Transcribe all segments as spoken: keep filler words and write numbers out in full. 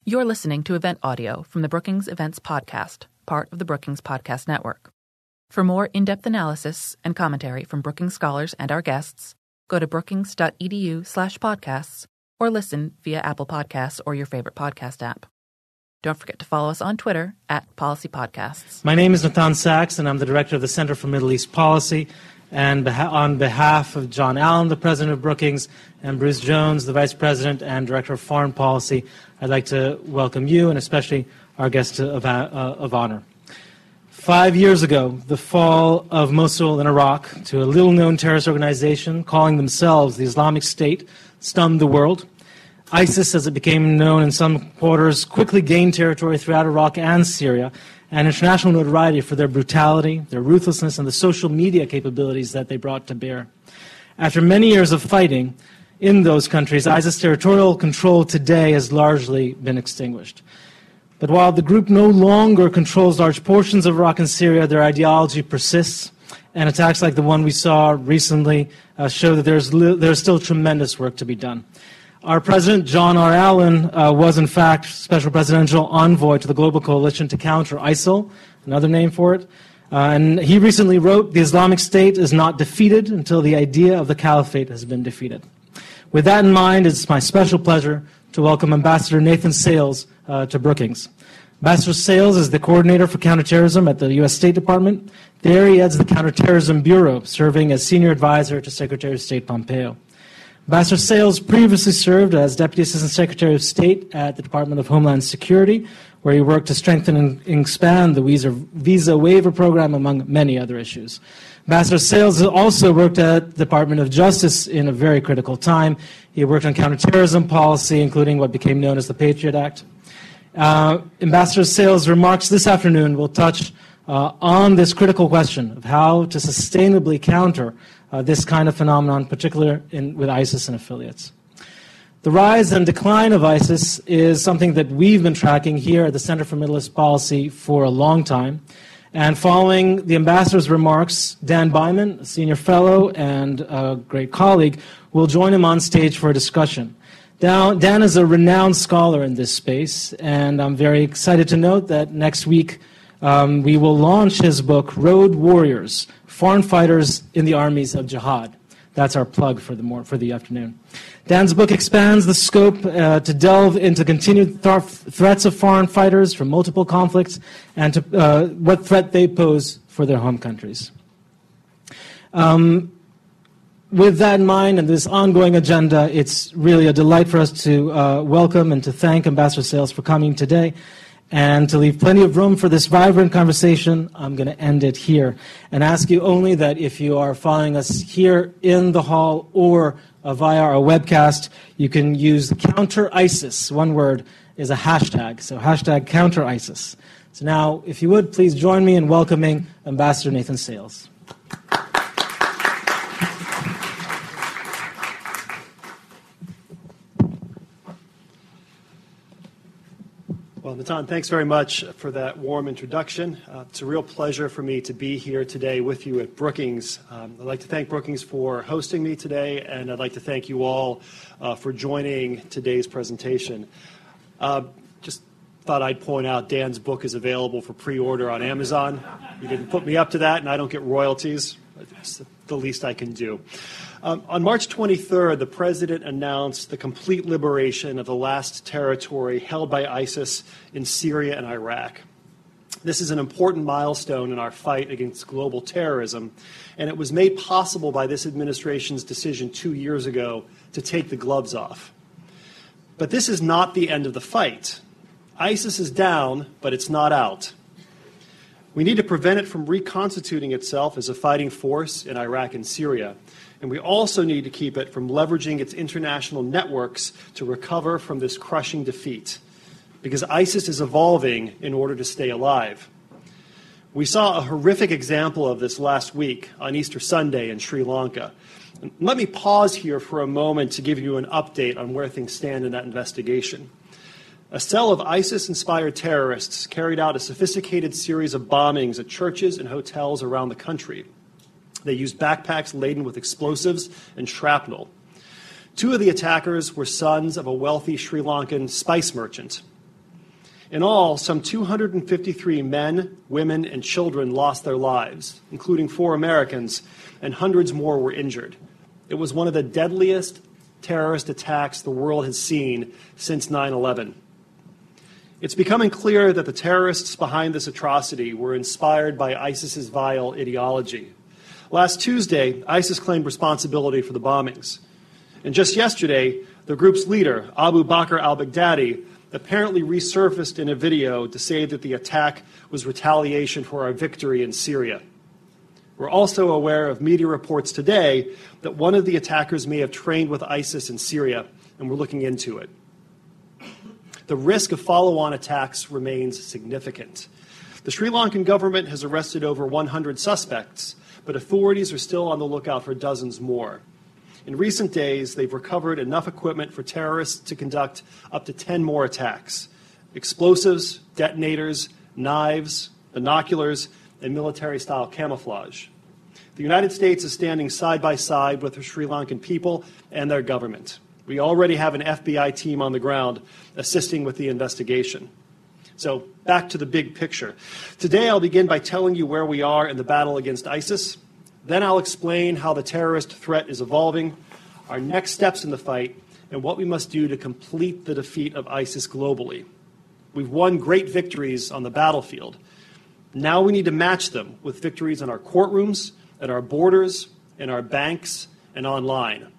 You're listening to event audio from the Brookings Events Podcast, part of the Brookings Podcast Network. For more in-depth analysis and commentary from Brookings scholars and our guests, go to brookings.edu slash podcasts or listen via Apple Podcasts or your favorite podcast app. Don't forget to follow us on Twitter at Policy Podcasts. My name is Nathan Sachs, and I'm the director of the Center for Middle East Policy. And beha- on behalf of John Allen, the president of Brookings, and Bruce Jones, the vice president and director of foreign policy, I'd like to welcome you and especially our guest of, uh, of honor. Five years ago, the fall of Mosul in Iraq to a little-known terrorist organization calling themselves the Islamic State stunned the world. ISIS, as it became known in some quarters, quickly gained territory throughout Iraq and Syria, and international notoriety for their brutality, their ruthlessness, and the social media capabilities that they brought to bear. After many years of fighting in those countries, ISIS territorial control today has largely been extinguished. But while the group no longer controls large portions of Iraq and Syria, their ideology persists, and attacks like the one we saw recently uh, show that there's, li- there's still tremendous work to be done. Our president, John R. Allen, uh, was in fact special presidential envoy to the Global Coalition to counter ISIL, another name for it. Uh, and he recently wrote, "The Islamic State is not defeated until the idea of the caliphate has been defeated." With that in mind, it's my special pleasure to welcome Ambassador Nathan Sales uh, to Brookings. Ambassador Sales is the coordinator for counterterrorism at the U S State Department. There he heads the Counterterrorism Bureau, serving as senior advisor to Secretary of State Pompeo. Ambassador Sales previously served as Deputy Assistant Secretary of State at the Department of Homeland Security, where he worked to strengthen and expand the visa, visa waiver program, among many other issues. Ambassador Sales also worked at the Department of Justice in a very critical time. He worked on counterterrorism policy, including what became known as the Patriot Act. Uh, Ambassador Sales' remarks this afternoon will touch uh, on this critical question of how to sustainably counter Uh, this kind of phenomenon, particularly in, with ISIS and affiliates. The rise and decline of ISIS is something that we've been tracking here at the Center for Middle East Policy for a long time. And following the ambassador's remarks, Dan Byman, a senior fellow and a great colleague, will join him on stage for a discussion. Dan, Dan is a renowned scholar in this space, and I'm very excited to note that next week um, we will launch his book, Road Warriors, Foreign Fighters in the Armies of Jihad. That's our plug for the more, for the afternoon. Dan's book expands the scope uh, to delve into continued th- threats of foreign fighters from multiple conflicts and to uh, what threat they pose for their home countries. Um, with that in mind and this ongoing agenda, it's really a delight for us to uh, welcome and to thank Ambassador Sales for coming today. And to leave plenty of room for this vibrant conversation, I'm going to end it here and ask you only that if you are following us here in the hall or uh, via our webcast, you can use counter ISIS. One word is a hashtag, so hashtag counter ISIS. So now, if you would, please join me in welcoming Ambassador Nathan Sales. Well, Natan, thanks very much for that warm introduction. Uh, it's a real pleasure for me to be here today with you at Brookings. Um, I'd like to thank Brookings for hosting me today, and I'd like to thank you all uh, for joining today's presentation. Uh, just thought I'd point out Dan's book is available for pre-order on Amazon. You didn't put me up to that, and I don't get royalties. It's the least I can do. Um, on March twenty-third, the President announced the complete liberation of the last territory held by ISIS in Syria and Iraq. This is an important milestone in our fight against global terrorism, and it was made possible by this administration's decision two years ago to take the gloves off. But this is not the end of the fight. ISIS is down, but it's not out. We need to prevent it from reconstituting itself as a fighting force in Iraq and Syria. And we also need to keep it from leveraging its international networks to recover from this crushing defeat, because ISIS is evolving in order to stay alive. We saw a horrific example of this last week on Easter Sunday in Sri Lanka. And let me pause here for a moment to give you an update on where things stand in that investigation. A cell of ISIS-inspired terrorists carried out a sophisticated series of bombings at churches and hotels around the country. They used backpacks laden with explosives and shrapnel. Two of the attackers were sons of a wealthy Sri Lankan spice merchant. In all, some two hundred fifty-three men, women, and children lost their lives, including four Americans, and hundreds more were injured. It was one of the deadliest terrorist attacks the world has seen since nine eleven. It's becoming clear that the terrorists behind this atrocity were inspired by ISIS's vile ideology. Last Tuesday, ISIS claimed responsibility for the bombings. And just yesterday, the group's leader, Abu Bakr al-Baghdadi, apparently resurfaced in a video to say that the attack was retaliation for our victory in Syria. We're also aware of media reports today that one of the attackers may have trained with ISIS in Syria, and we're looking into it. The risk of follow-on attacks remains significant. The Sri Lankan government has arrested over one hundred suspects, but authorities are still on the lookout for dozens more. In recent days, they've recovered enough equipment for terrorists to conduct up to ten more attacks: explosives, detonators, knives, binoculars, and military-style camouflage. The United States is standing side by side with the Sri Lankan people and their government. We already have an F B I team on the ground assisting with the investigation. So back to the big picture. Today I'll begin by telling you where we are in the battle against ISIS. Then I'll explain how the terrorist threat is evolving, our next steps in the fight, and what we must do to complete the defeat of ISIS globally. We've won great victories on the battlefield. Now we need to match them with victories in our courtrooms, at our borders, in our banks, and online.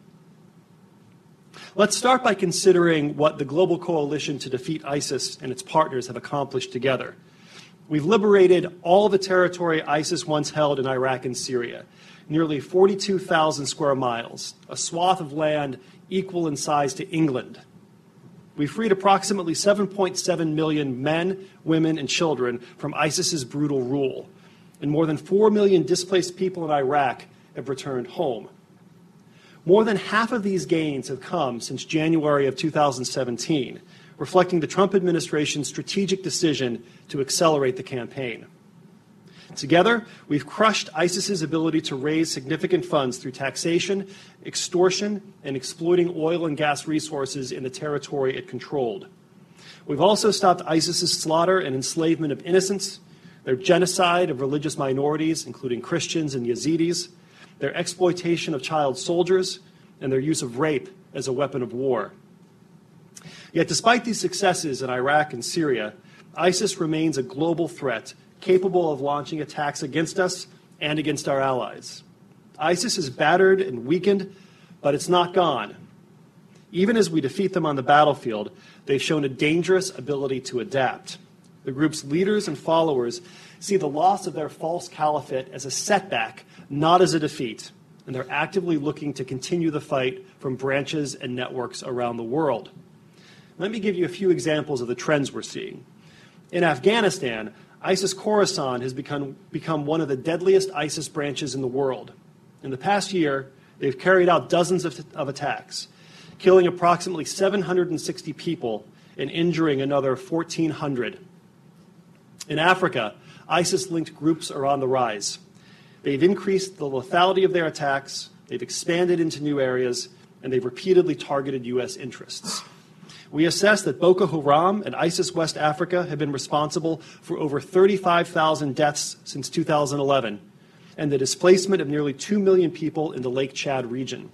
Let's start by considering what the global coalition to defeat ISIS and its partners have accomplished together. We've liberated all the territory ISIS once held in Iraq and Syria, nearly forty-two thousand square miles, a swath of land equal in size to England. We freed approximately seven point seven million men, women, and children from ISIS's brutal rule, and more than four million displaced people in Iraq have returned home. More than half of these gains have come since January of two thousand seventeen, reflecting the Trump administration's strategic decision to accelerate the campaign. Together, we've crushed ISIS's ability to raise significant funds through taxation, extortion, and exploiting oil and gas resources in the territory it controlled. We've also stopped ISIS's slaughter and enslavement of innocents, their genocide of religious minorities, including Christians and Yazidis, their exploitation of child soldiers, and their use of rape as a weapon of war. Yet despite these successes in Iraq and Syria, ISIS remains a global threat capable of launching attacks against us and against our allies. ISIS is battered and weakened, but it's not gone. Even as we defeat them on the battlefield, they've shown a dangerous ability to adapt. The group's leaders and followers see the loss of their false caliphate as a setback, not as a defeat, and they're actively looking to continue the fight from branches and networks around the world. Let me give you a few examples of the trends we're seeing. In Afghanistan, ISIS Khorasan has become, become one of the deadliest ISIS branches in the world. In the past year, they've carried out dozens of, of attacks, killing approximately seven hundred sixty people and injuring another fourteen hundred. In Africa, ISIS-linked groups are on the rise. They've increased the lethality of their attacks, they've expanded into new areas, and they've repeatedly targeted U S interests. We assess that Boko Haram and ISIS West Africa have been responsible for over thirty-five thousand deaths since two thousand eleven, and the displacement of nearly two million people in the Lake Chad region.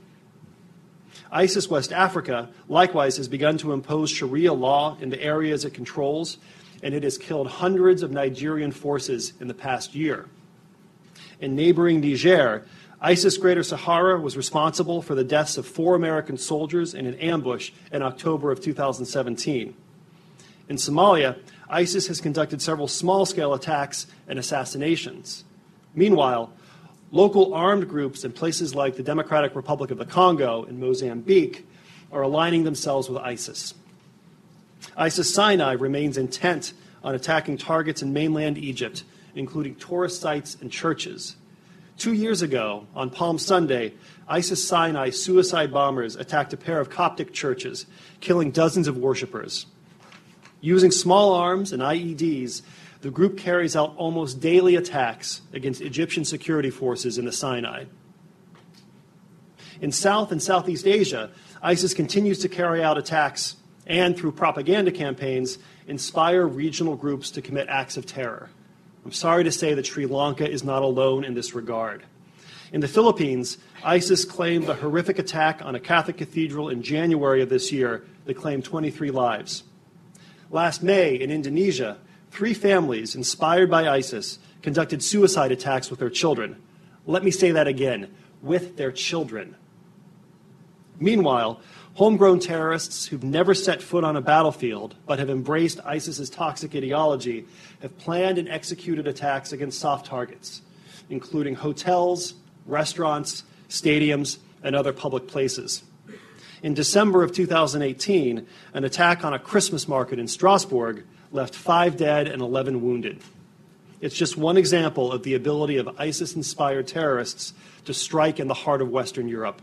ISIS West Africa likewise has begun to impose Sharia law in the areas it controls, and it has killed hundreds of Nigerian forces in the past year. In neighboring Niger, ISIS Greater Sahara was responsible for the deaths of four American soldiers in an ambush in October of two thousand seventeen. In Somalia, ISIS has conducted several small-scale attacks and assassinations. Meanwhile, local armed groups in places like the Democratic Republic of the Congo and Mozambique are aligning themselves with ISIS. ISIS Sinai remains intent on attacking targets in mainland Egypt, including tourist sites and churches. Two years ago, on Palm Sunday, ISIS Sinai suicide bombers attacked a pair of Coptic churches, killing dozens of worshippers. Using small arms and I E Ds, the group carries out almost daily attacks against Egyptian security forces in the Sinai. In South and Southeast Asia, ISIS continues to carry out attacks and through propaganda campaigns, inspire regional groups to commit acts of terror. I'm sorry to say that Sri Lanka is not alone in this regard. In the Philippines, ISIS claimed the horrific attack on a Catholic cathedral in January of this year that claimed twenty-three lives. Last May, in Indonesia, three families inspired by ISIS conducted suicide attacks with their children. Let me say that again, with their children. Meanwhile, homegrown terrorists who've never set foot on a battlefield but have embraced ISIS's toxic ideology have planned and executed attacks against soft targets, including hotels, restaurants, stadiums, and other public places. In December of two thousand eighteen, an attack on a Christmas market in Strasbourg left five dead and eleven wounded. It's just one example of the ability of ISIS-inspired terrorists to strike in the heart of Western Europe.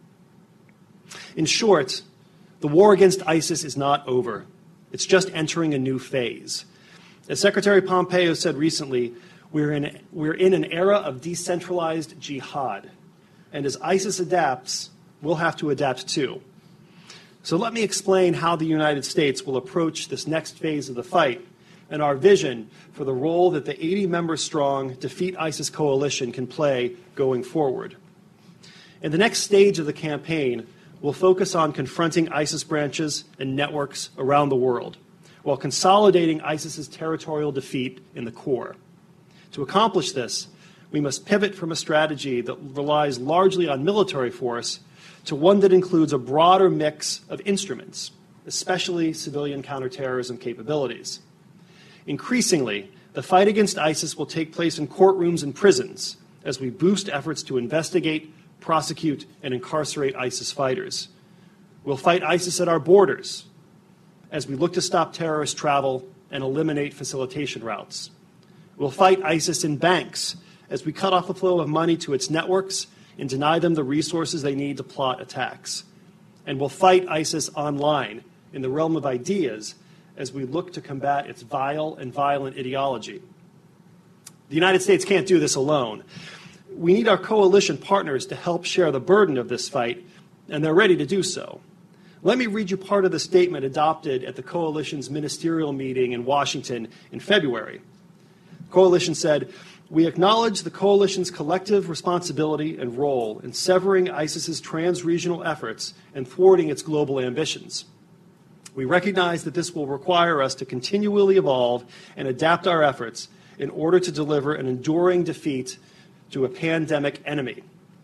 In short, the war against ISIS is not over. It's just entering a new phase. As Secretary Pompeo said recently, we're in, we're in an era of decentralized jihad. And as ISIS adapts, we'll have to adapt too. So let me explain how the United States will approach this next phase of the fight and our vision for the role that the eighty member strong Defeat ISIS coalition can play going forward. In the next stage of the campaign, we'll focus on confronting ISIS branches and networks around the world, while consolidating ISIS's territorial defeat in the core. To accomplish this, we must pivot from a strategy that relies largely on military force to one that includes a broader mix of instruments, especially civilian counterterrorism capabilities. Increasingly, the fight against ISIS will take place in courtrooms and prisons as we boost efforts to investigate, prosecute, and incarcerate ISIS fighters. We'll fight ISIS at our borders as we look to stop terrorist travel and eliminate facilitation routes. We'll fight ISIS in banks as we cut off the flow of money to its networks and deny them the resources they need to plot attacks. And we'll fight ISIS online in the realm of ideas as we look to combat its vile and violent ideology. The United States can't do this alone. We need our coalition partners to help share the burden of this fight, and they're ready to do so. Let me read you part of the statement adopted at the coalition's ministerial meeting in Washington in February. The coalition said, "We acknowledge the coalition's collective responsibility and role in severing ISIS's trans-regional efforts and thwarting its global ambitions. We recognize that this will require us to continually evolve and adapt our efforts in order to deliver an enduring defeat to a pandemic enemy."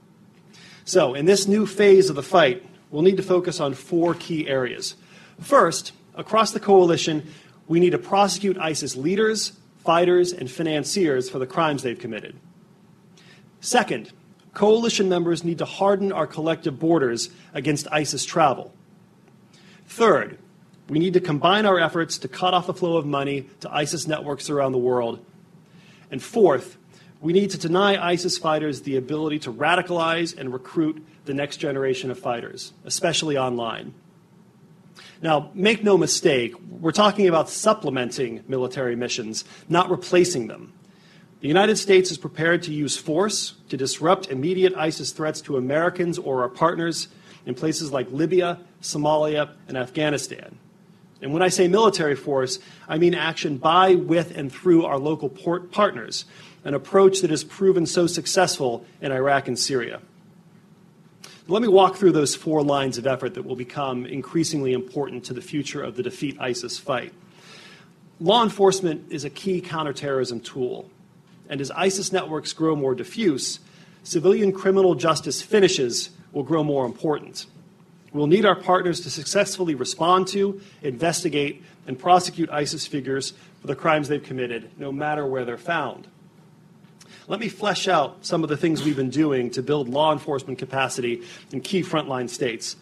So, in this new phase of the fight, we'll need to focus on four key areas. First, across the coalition, we need to prosecute ISIS leaders, fighters, and financiers for the crimes they've committed. Second, coalition members need to harden our collective borders against ISIS travel. Third, we need to combine our efforts to cut off the flow of money to ISIS networks around the world. And fourth, we need to deny ISIS fighters the ability to radicalize and recruit the next generation of fighters, especially online. Now, make no mistake, we're talking about supplementing military missions, not replacing them. The United States is prepared to use force to disrupt immediate ISIS threats to Americans or our partners in places like Libya, Somalia, and Afghanistan. And when I say military force, I mean action by, with, and through our local port partners, an approach that has proven so successful in Iraq and Syria. Let me walk through those four lines of effort that will become increasingly important to the future of the Defeat ISIS fight. Law enforcement is a key counterterrorism tool, and as ISIS networks grow more diffuse, civilian criminal justice finishes will grow more important. We'll need our partners to successfully respond to, investigate, and prosecute ISIS figures for the crimes they've committed, no matter where they're found. Let me flesh out some of the things we've been doing to build law enforcement capacity in key frontline states.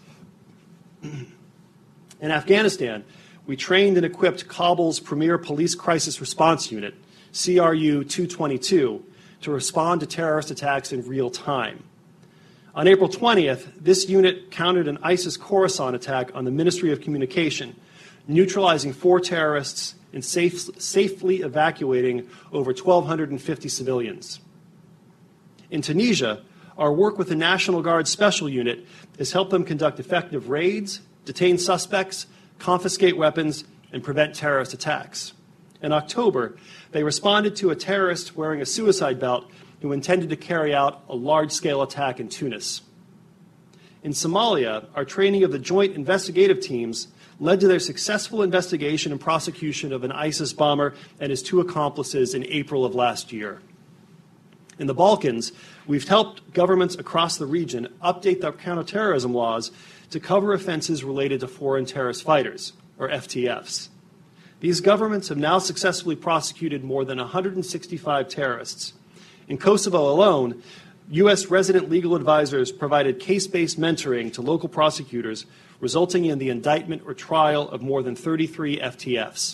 In Afghanistan, we trained and equipped Kabul's premier police crisis response unit, C R U two twenty-two, to respond to terrorist attacks in real time. On April twentieth, this unit countered an ISIS Khorasan attack on the Ministry of Communication, neutralizing four terrorists and safe, safely evacuating over one thousand two hundred fifty civilians. In Tunisia, our work with the National Guard Special Unit has helped them conduct effective raids, detain suspects, confiscate weapons, and prevent terrorist attacks. In October, they responded to a terrorist wearing a suicide belt who intended to carry out a large-scale attack in Tunis. In Somalia, our training of the joint investigative teams led to their successful investigation and prosecution of an ISIS bomber and his two accomplices in April of last year. In the Balkans, we've helped governments across the region update their counterterrorism laws to cover offenses related to foreign terrorist fighters, or F T Fs. These governments have now successfully prosecuted more than one hundred sixty-five terrorists. In Kosovo alone, U S resident legal advisors provided case-based mentoring to local prosecutors, resulting in the indictment or trial of more than thirty-three F T Fs.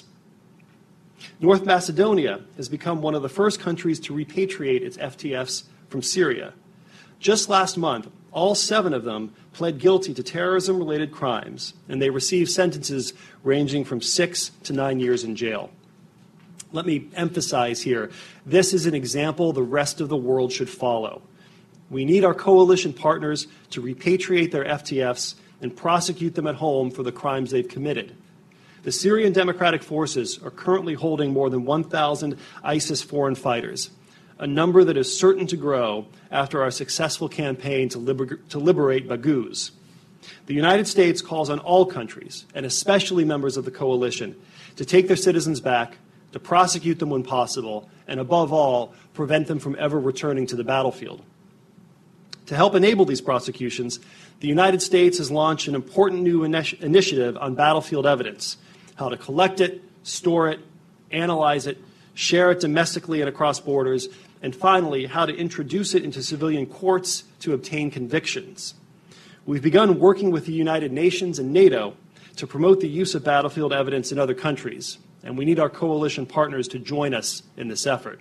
North Macedonia has become one of the first countries to repatriate its F T Fs from Syria. Just last month, all seven of them pled guilty to terrorism-related crimes, and they received sentences ranging from six to nine years in jail. Let me emphasize here, this is an example the rest of the world should follow. We need our coalition partners to repatriate their F T Fs and prosecute them at home for the crimes they've committed. The Syrian Democratic Forces are currently holding more than one thousand ISIS foreign fighters, a number that is certain to grow after our successful campaign to, liber- to liberate Baghouz. The United States calls on all countries, and especially members of the coalition, to take their citizens back, to prosecute them when possible, and above all, prevent them from ever returning to the battlefield. To help enable these prosecutions, the United States has launched an important new initi- initiative on battlefield evidence, how to collect it, store it, analyze it, share it domestically and across borders, and finally, how to introduce it into civilian courts to obtain convictions. We've begun working with the United Nations and NATO to promote the use of battlefield evidence in other countries, and we need our coalition partners to join us in this effort.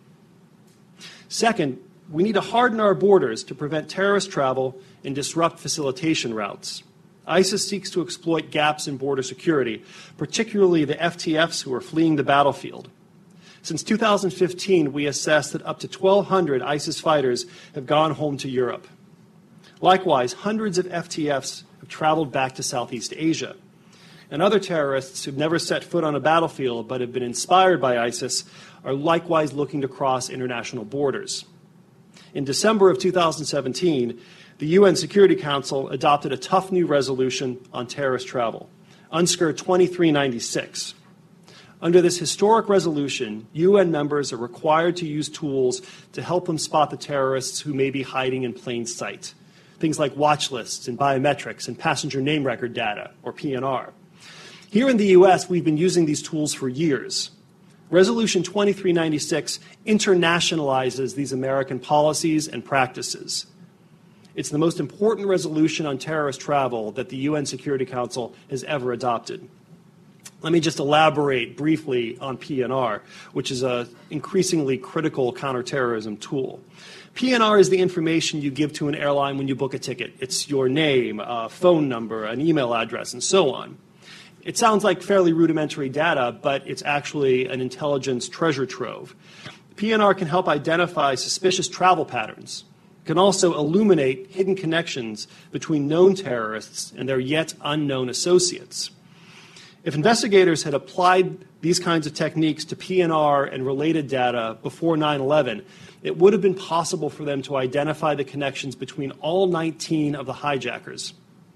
Second, we need to harden our borders to prevent terrorist travel and disrupt facilitation routes. ISIS seeks to exploit gaps in border security, particularly the F T Fs who are fleeing the battlefield. Since two thousand fifteen, we assessed that up to twelve hundred ISIS fighters have gone home to Europe. Likewise, hundreds of F T Fs have traveled back to Southeast Asia. And other terrorists who've never set foot on a battlefield but have been inspired by ISIS are likewise looking to cross international borders. In December of two thousand seventeen, the U N Security Council adopted a tough new resolution on terrorist travel, UNSCR twenty-three ninety-six. Under this historic resolution, U N members are required to use tools to help them spot the terrorists who may be hiding in plain sight, things like watch lists and biometrics and passenger name record data, or P N R. Here in the U S, we've been using these tools for years. Resolution twenty-three ninety-six internationalizes these American policies and practices. It's the most important resolution on terrorist travel that the U N Security Council has ever adopted. Let me just elaborate briefly on P N R, which is an increasingly critical counterterrorism tool. P N R is the information you give to an airline when you book a ticket. It's your name, a phone number, an email address, and so on. It sounds like fairly rudimentary data, but it's actually an intelligence treasure trove. P N R can help identify suspicious travel patterns. It can also illuminate hidden connections between known terrorists and their yet unknown associates. If investigators had applied these kinds of techniques to P N R and related data before nine eleven, it would have been possible for them to identify the connections between all nineteen of the hijackers.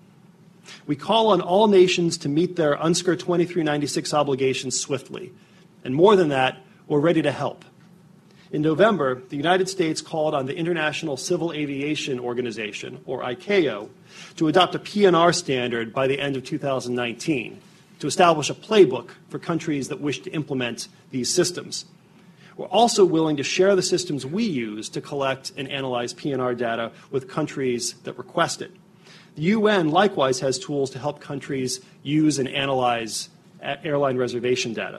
We call on all nations to meet their UNSCR twenty-three ninety-six obligations swiftly. And more than that, we're ready to help. In November, the United States called on the International Civil Aviation Organization, or I C A O, to adopt a P N R standard by the end of two thousand nineteen, to establish a playbook for countries that wish to implement these systems. We're also willing to share the systems we use to collect and analyze P N R data with countries that request it. The U N likewise has tools to help countries use and analyze airline reservation data.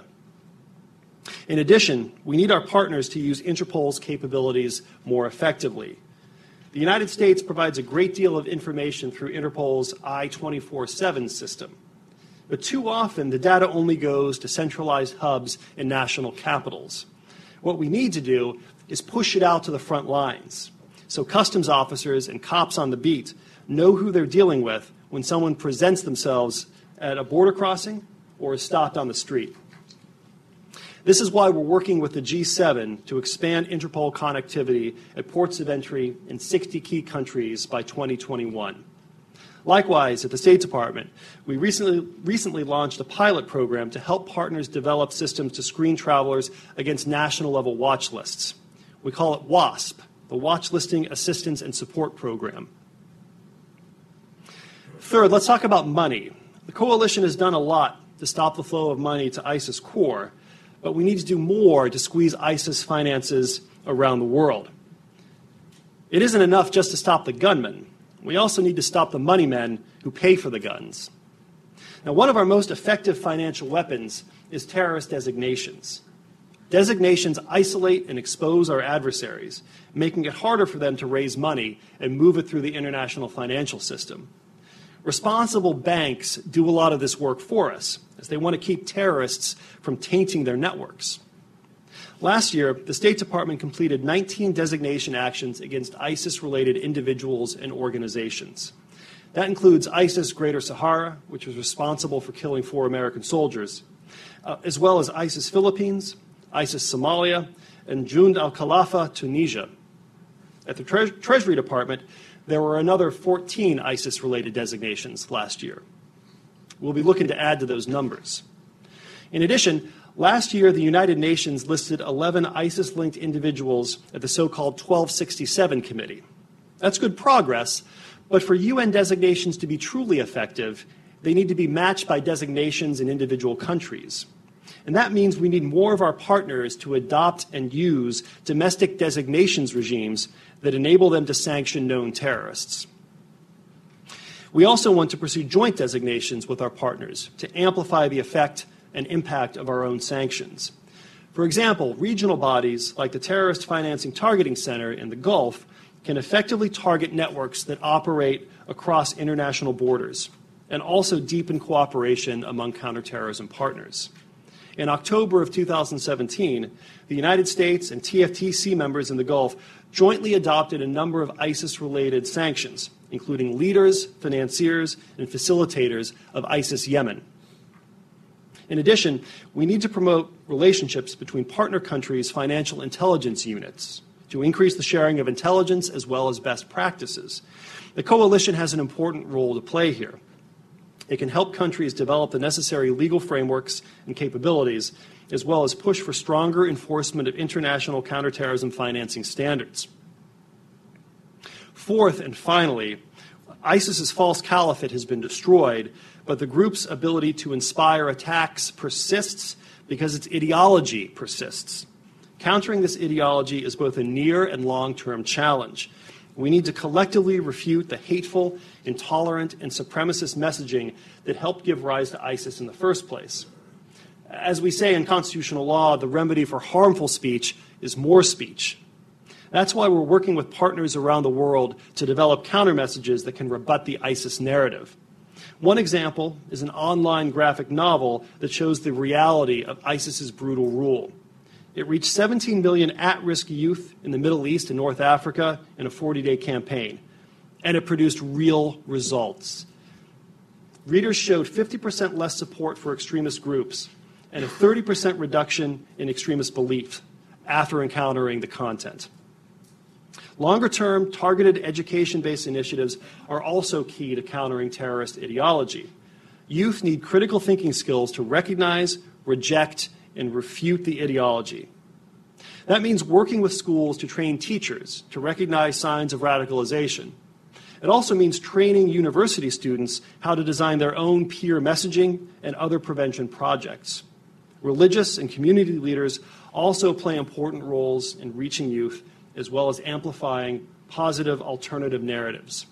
In addition, we need our partners to use Interpol's capabilities more effectively. The United States provides a great deal of information through Interpol's I twenty-four seven system. But too often, the data only goes to centralized hubs in national capitals. What we need to do is push it out to the front lines, so customs officers and cops on the beat know who they're dealing with when someone presents themselves at a border crossing or is stopped on the street. This is why we're working with the G seven to expand Interpol connectivity at ports of entry in sixty key countries by twenty twenty-one. Likewise, at the State Department, we recently, recently launched a pilot program to help partners develop systems to screen travelers against national-level watch lists. We call it WASP, the Watch Listing Assistance and Support Program. Third, let's talk about money. The coalition has done a lot to stop the flow of money to ISIS core, but we need to do more to squeeze ISIS finances around the world. It isn't enough just to stop the gunmen. We also need to stop the money men who pay for the guns. Now, one of our most effective financial weapons is terrorist designations. Designations isolate and expose our adversaries, making it harder for them to raise money and move it through the international financial system. Responsible banks do a lot of this work for us, as they want to keep terrorists from tainting their networks. Last year, the State Department completed nineteen designation actions against ISIS-related individuals and organizations. That includes ISIS Greater Sahara, which was responsible for killing four American soldiers, uh, as well as ISIS Philippines, ISIS Somalia, and Jund al-Khalifa Tunisia. At the Tre- Treasury Department, there were another fourteen ISIS-related designations last year. We'll be looking to add to those numbers. In addition, last year the United Nations listed eleven ISIS-linked individuals at the so-called twelve sixty-seven Committee. That's good progress, but for U N designations to be truly effective, they need to be matched by designations in individual countries. And that means we need more of our partners to adopt and use domestic designations regimes that enable them to sanction known terrorists. We also want to pursue joint designations with our partners to amplify the effect and impact of our own sanctions. For example, regional bodies like the Terrorist Financing Targeting Center in the Gulf can effectively target networks that operate across international borders and also deepen cooperation among counterterrorism partners. In October of two thousand seventeen, the United States and T F T C members in the Gulf jointly adopted a number of ISIS-related sanctions, including leaders, financiers, and facilitators of ISIS Yemen. In addition, we need to promote relationships between partner countries' financial intelligence units to increase the sharing of intelligence as well as best practices. The coalition has an important role to play here. It can help countries develop the necessary legal frameworks and capabilities, as well as push for stronger enforcement of international counterterrorism financing standards. Fourth and finally, ISIS's false caliphate has been destroyed, but the group's ability to inspire attacks persists because its ideology persists. Countering this ideology is both a near and long-term challenge. We need to collectively refute the hateful, intolerant, and supremacist messaging that helped give rise to ISIS in the first place. As we say in constitutional law, the remedy for harmful speech is more speech. That's why we're working with partners around the world to develop counter-messages that can rebut the ISIS narrative. One example is an online graphic novel that shows the reality of ISIS's brutal rule. It reached seventeen million at-risk youth in the Middle East and North Africa in a forty-day campaign, and it produced real results. Readers showed fifty percent less support for extremist groups and a thirty percent reduction in extremist belief after encountering the content. Longer-term, targeted education-based initiatives are also key to countering terrorist ideology. Youth need critical thinking skills to recognize, reject, and refute the ideology. That means working with schools to train teachers to recognize signs of radicalization. It also means training university students how to design their own peer messaging and other prevention projects. Religious and community leaders also play important roles in reaching youth, as well as amplifying positive alternative narratives.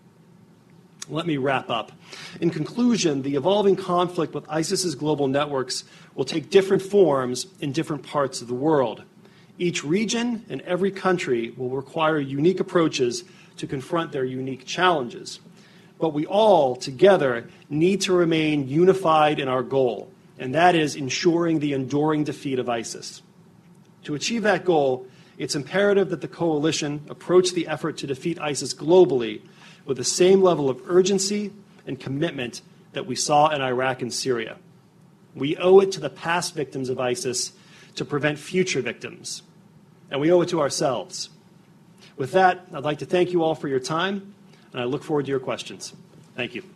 Let me wrap up. In conclusion, the evolving conflict with ISIS's global networks will take different forms in different parts of the world. Each region and every country will require unique approaches to confront their unique challenges. But we all, together, need to remain unified in our goal, and that is ensuring the enduring defeat of ISIS. To achieve that goal, it's imperative that the coalition approach the effort to defeat ISIS globally with the same level of urgency and commitment that we saw in Iraq and Syria. We owe it to the past victims of ISIS to prevent future victims, and we owe it to ourselves. With that, I'd like to thank you all for your time, and I look forward to your questions. Thank you.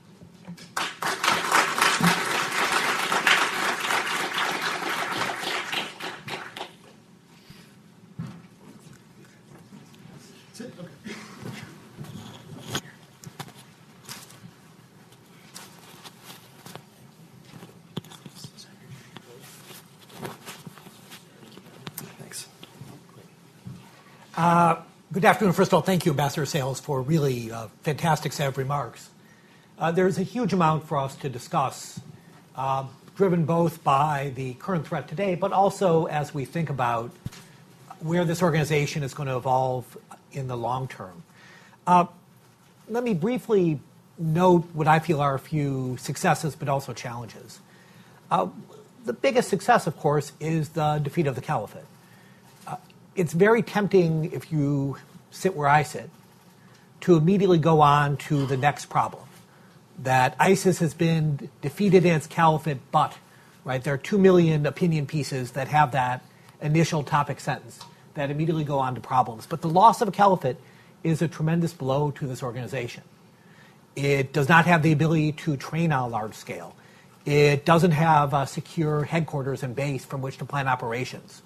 Uh, good afternoon. First of all, thank you, Ambassador Sales, for a really uh, fantastic set of remarks. Uh, there's a huge amount for us to discuss, uh, driven both by the current threat today, but also as we think about where this organization is going to evolve in the long term. Uh, let me briefly note what I feel are a few successes, but also challenges. Uh, the biggest success, of course, is the defeat of the caliphate. It's very tempting, if you sit where I sit, to immediately go on to the next problem, that ISIS has been defeated in its caliphate, but, right, there are two million opinion pieces that have that initial topic sentence that immediately go on to problems. But the loss of a caliphate is a tremendous blow to this organization. It does not have the ability to train on a large scale. It doesn't have a secure headquarters and base from which to plan operations.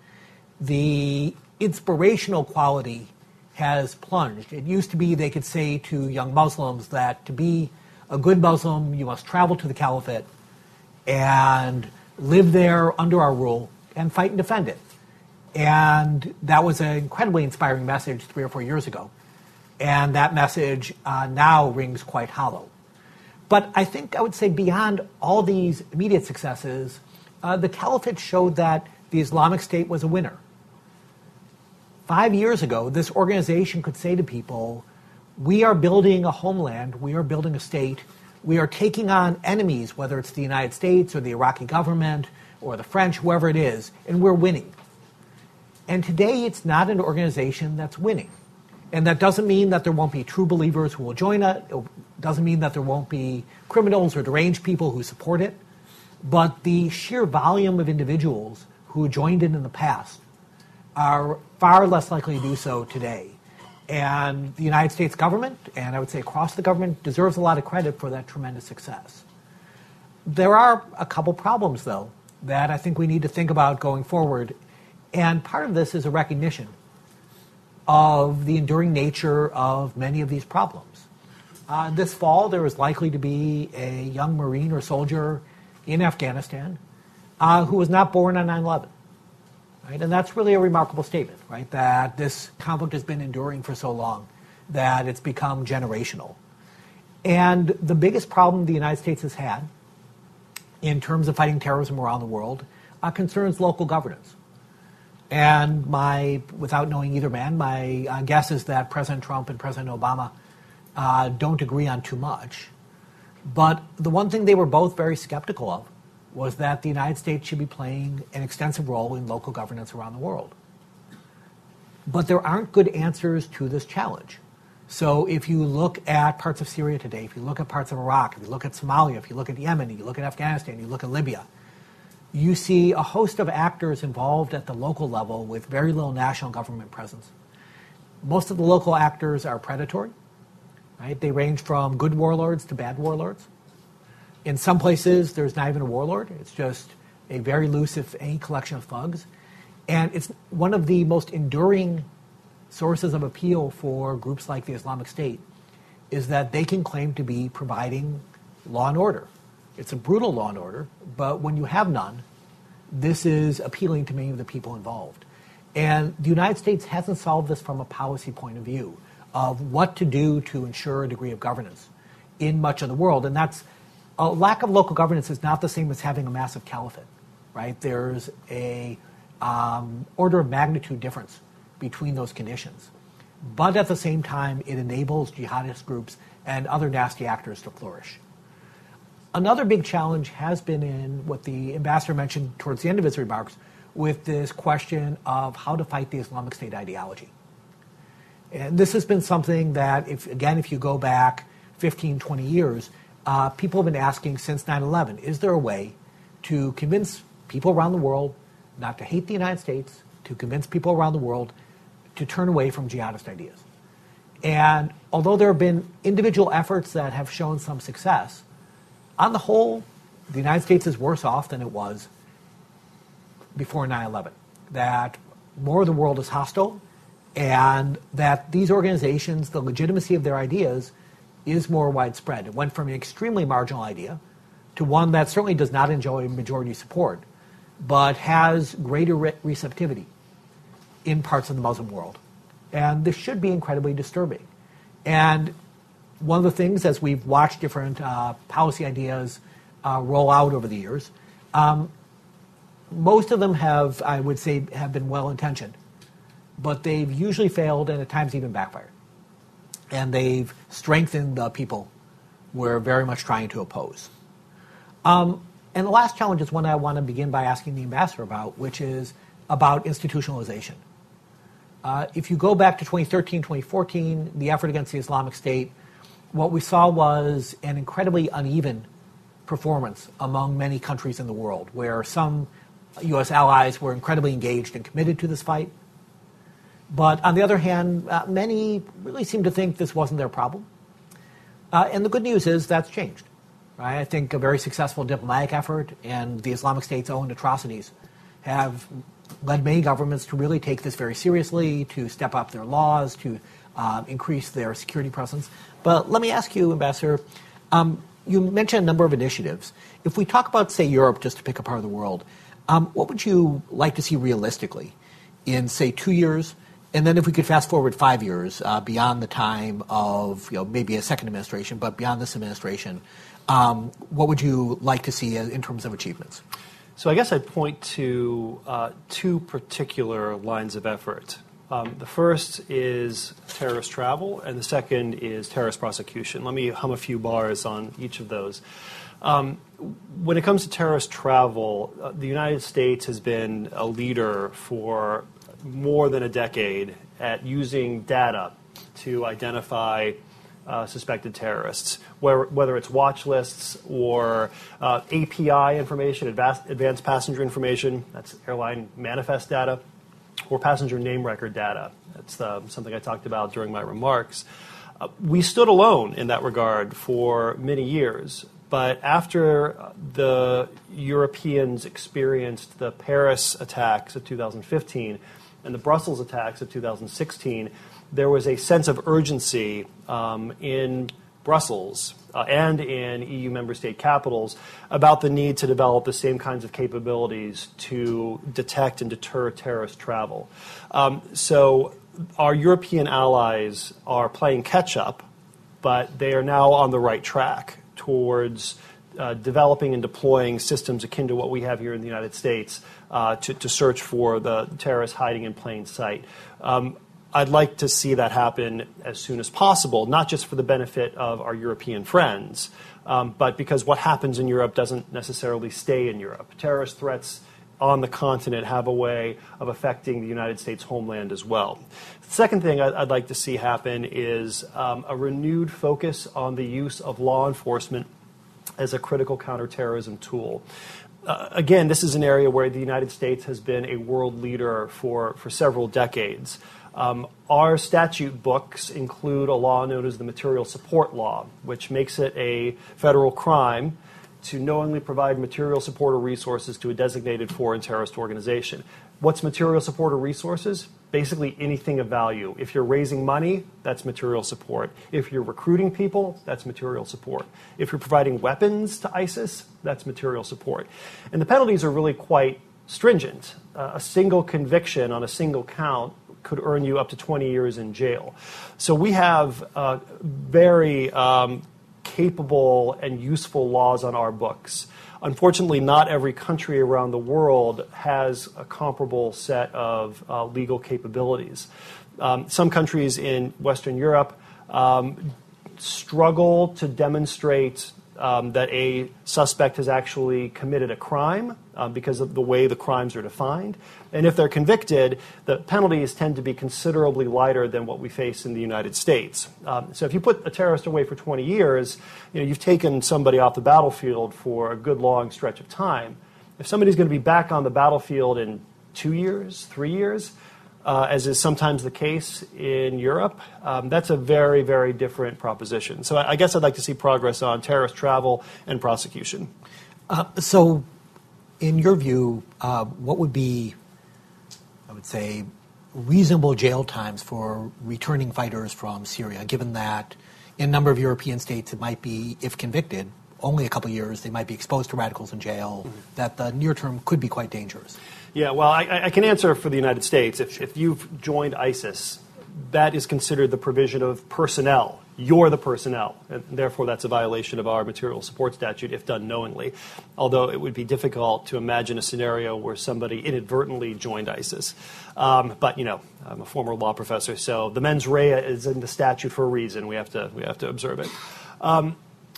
The inspirational quality has plunged. It used to be they could say to young Muslims that to be a good Muslim, you must travel to the caliphate and live there under our rule and fight and defend it. And that was an incredibly inspiring message three or four years ago. And that message uh, now rings quite hollow. But I think I would say beyond all these immediate successes, uh, the caliphate showed that the Islamic State was a winner. Five years ago, this organization could say to people, we are building a homeland, we are building a state, we are taking on enemies, whether it's the United States or the Iraqi government or the French, whoever it is, and we're winning. And today, it's not an organization that's winning. And that doesn't mean that there won't be true believers who will join it. It doesn't mean that there won't be criminals or deranged people who support it. But the sheer volume of individuals who joined it in the past are far less likely to do so today. And the United States government, and I would say across the government, deserves a lot of credit for that tremendous success. There are a couple problems, though, that I think we need to think about going forward. And part of this is a recognition of the enduring nature of many of these problems. Uh, this fall, there is likely to be a young Marine or soldier in Afghanistan uh, who was not born on nine eleven. Right? And that's really a remarkable statement, right? That this conflict has been enduring for so long that it's become generational. And the biggest problem the United States has had in terms of fighting terrorism around the world uh, concerns local governance. And my, without knowing either man, my uh, guess is that President Trump and President Obama uh, don't agree on too much. But the one thing they were both very skeptical of was that the United States should be playing an extensive role in local governance around the world. But there aren't good answers to this challenge. So if you look at parts of Syria today, if you look at parts of Iraq, if you look at Somalia, if you look at Yemen, you look at Afghanistan, you look at Libya, you see a host of actors involved at the local level with very little national government presence. Most of the local actors are predatory, right? They range from good warlords to bad warlords. In some places, there's not even a warlord. It's just a very loose, if any, collection of thugs. And it's one of the most enduring sources of appeal for groups like the Islamic State is that they can claim to be providing law and order. It's a brutal law and order, but when you have none, this is appealing to many of the people involved. And the United States hasn't solved this from a policy point of view of what to do to ensure a degree of governance in much of the world. And that's a lack of local governance is not the same as having a massive caliphate, right? There's a um, order of magnitude difference between those conditions. But at the same time, it enables jihadist groups and other nasty actors to flourish. Another big challenge has been in what the ambassador mentioned towards the end of his remarks with this question of how to fight the Islamic State ideology. And this has been something that, if again, if you go back fifteen, twenty years, uh, people have been asking since nine eleven, is there a way to convince people around the world not to hate the United States, to convince people around the world to turn away from jihadist ideas? And although there have been individual efforts that have shown some success, on the whole, the United States is worse off than it was before nine eleven. That more of the world is hostile, and that these organizations, the legitimacy of their ideas is more widespread. It went from an extremely marginal idea to one that certainly does not enjoy majority support, but has greater re- receptivity in parts of the Muslim world. And this should be incredibly disturbing. And one of the things, as we've watched different uh, policy ideas uh, roll out over the years, um, most of them have, I would say, have been well-intentioned, but they've usually failed and at times even backfired. And they've strengthened the people we're very much trying to oppose. Um, and the last challenge is one I want to begin by asking the ambassador about, which is about institutionalization. Uh, if you go back to twenty thirteen, twenty fourteen, the effort against the Islamic State, what we saw was an incredibly uneven performance among many countries in the world, where some U S allies were incredibly engaged and committed to this fight. But on the other hand, uh, many really seemed to think this wasn't their problem. Uh, and the good news is that's changed. Right? I think a very successful diplomatic effort and the Islamic State's own atrocities have led many governments to really take this very seriously, to step up their laws, to uh, increase their security presence. But let me ask you, Ambassador, um, you mentioned a number of initiatives. If we talk about, say, Europe, just to pick a part of the world, um, what would you like to see realistically in, say, two years? And then if we could fast forward five years uh, beyond the time of, you know, maybe a second administration, but beyond this administration, um, what would you like to see in terms of achievements? So I guess I'd point to uh, two particular lines of effort. Um, the first is terrorist travel, and the second is terrorist prosecution. Let me hum a few bars on each of those. Um, when it comes to terrorist travel, uh, the United States has been a leader for more than a decade at using data to identify uh, suspected terrorists, where, whether it's watch lists or uh, A P I information, advanced, advanced passenger information, that's airline manifest data, or passenger name record data. That's uh, something I talked about during my remarks. Uh, we stood alone in that regard for many years. But after the Europeans experienced the Paris attacks of two thousand fifteen and the Brussels attacks of two thousand sixteen, there was a sense of urgency um, in Brussels uh, and in E U member state capitals about the need to develop the same kinds of capabilities to detect and deter terrorist travel. Um, so our European allies are playing catch-up, but they are now on the right track towards uh, developing and deploying systems akin to what we have here in the United States uh, to, to search for the terrorists hiding in plain sight. Um, I'd like to see that happen as soon as possible, not just for the benefit of our European friends, um, but because what happens in Europe doesn't necessarily stay in Europe. Terrorist threats on the continent have a way of affecting the United States homeland as well. The second thing I'd like to see happen is um, a renewed focus on the use of law enforcement as a critical counterterrorism tool. Uh, again, this is an area where the United States has been a world leader for, for several decades. Um, our statute books include a law known as the Material Support Law, which makes it a federal crime to knowingly provide material support or resources to a designated foreign terrorist organization. What's material support or resources? Basically anything of value. If you're raising money, that's material support. If you're recruiting people, that's material support. If you're providing weapons to ISIS, that's material support. And the penalties are really quite stringent. Uh, a single conviction on a single count could earn you up to twenty years in jail. So we have uh, very um, capable and useful laws on our books. Unfortunately, not every country around the world has a comparable set of uh, legal capabilities. Um, some countries in Western Europe um, struggle to demonstrate um, that a suspect has actually committed a crime uh, because of the way the crimes are defined. And if they're convicted, the penalties tend to be considerably lighter than what we face in the United States. Um, so if you put a terrorist away for twenty years, you know, you've taken somebody off the battlefield for a good long stretch of time. If somebody's going to be back on the battlefield in two years, three years, uh, as is sometimes the case in Europe, um, that's a very, very different proposition. So I, I guess I'd like to see progress on terrorist travel and prosecution. Uh, so in your view, uh, what would be, I would say, reasonable jail times for returning fighters from Syria, given that in a number of European states it might be, if convicted, only a couple of years, they might be exposed to radicals in jail, mm-hmm. that the near term could be quite dangerous? Yeah, well, I, I can answer for the United States. If, if you've joined ISIS, that is considered the provision of personnel. You're the personnel, and therefore that's a violation of our material support statute if done knowingly, although it would be difficult to imagine a scenario where somebody inadvertently joined ISIS. Um, but, you know, I'm a former law professor, so the mens rea is in the statute for a reason. We have to, we have to observe it. Um,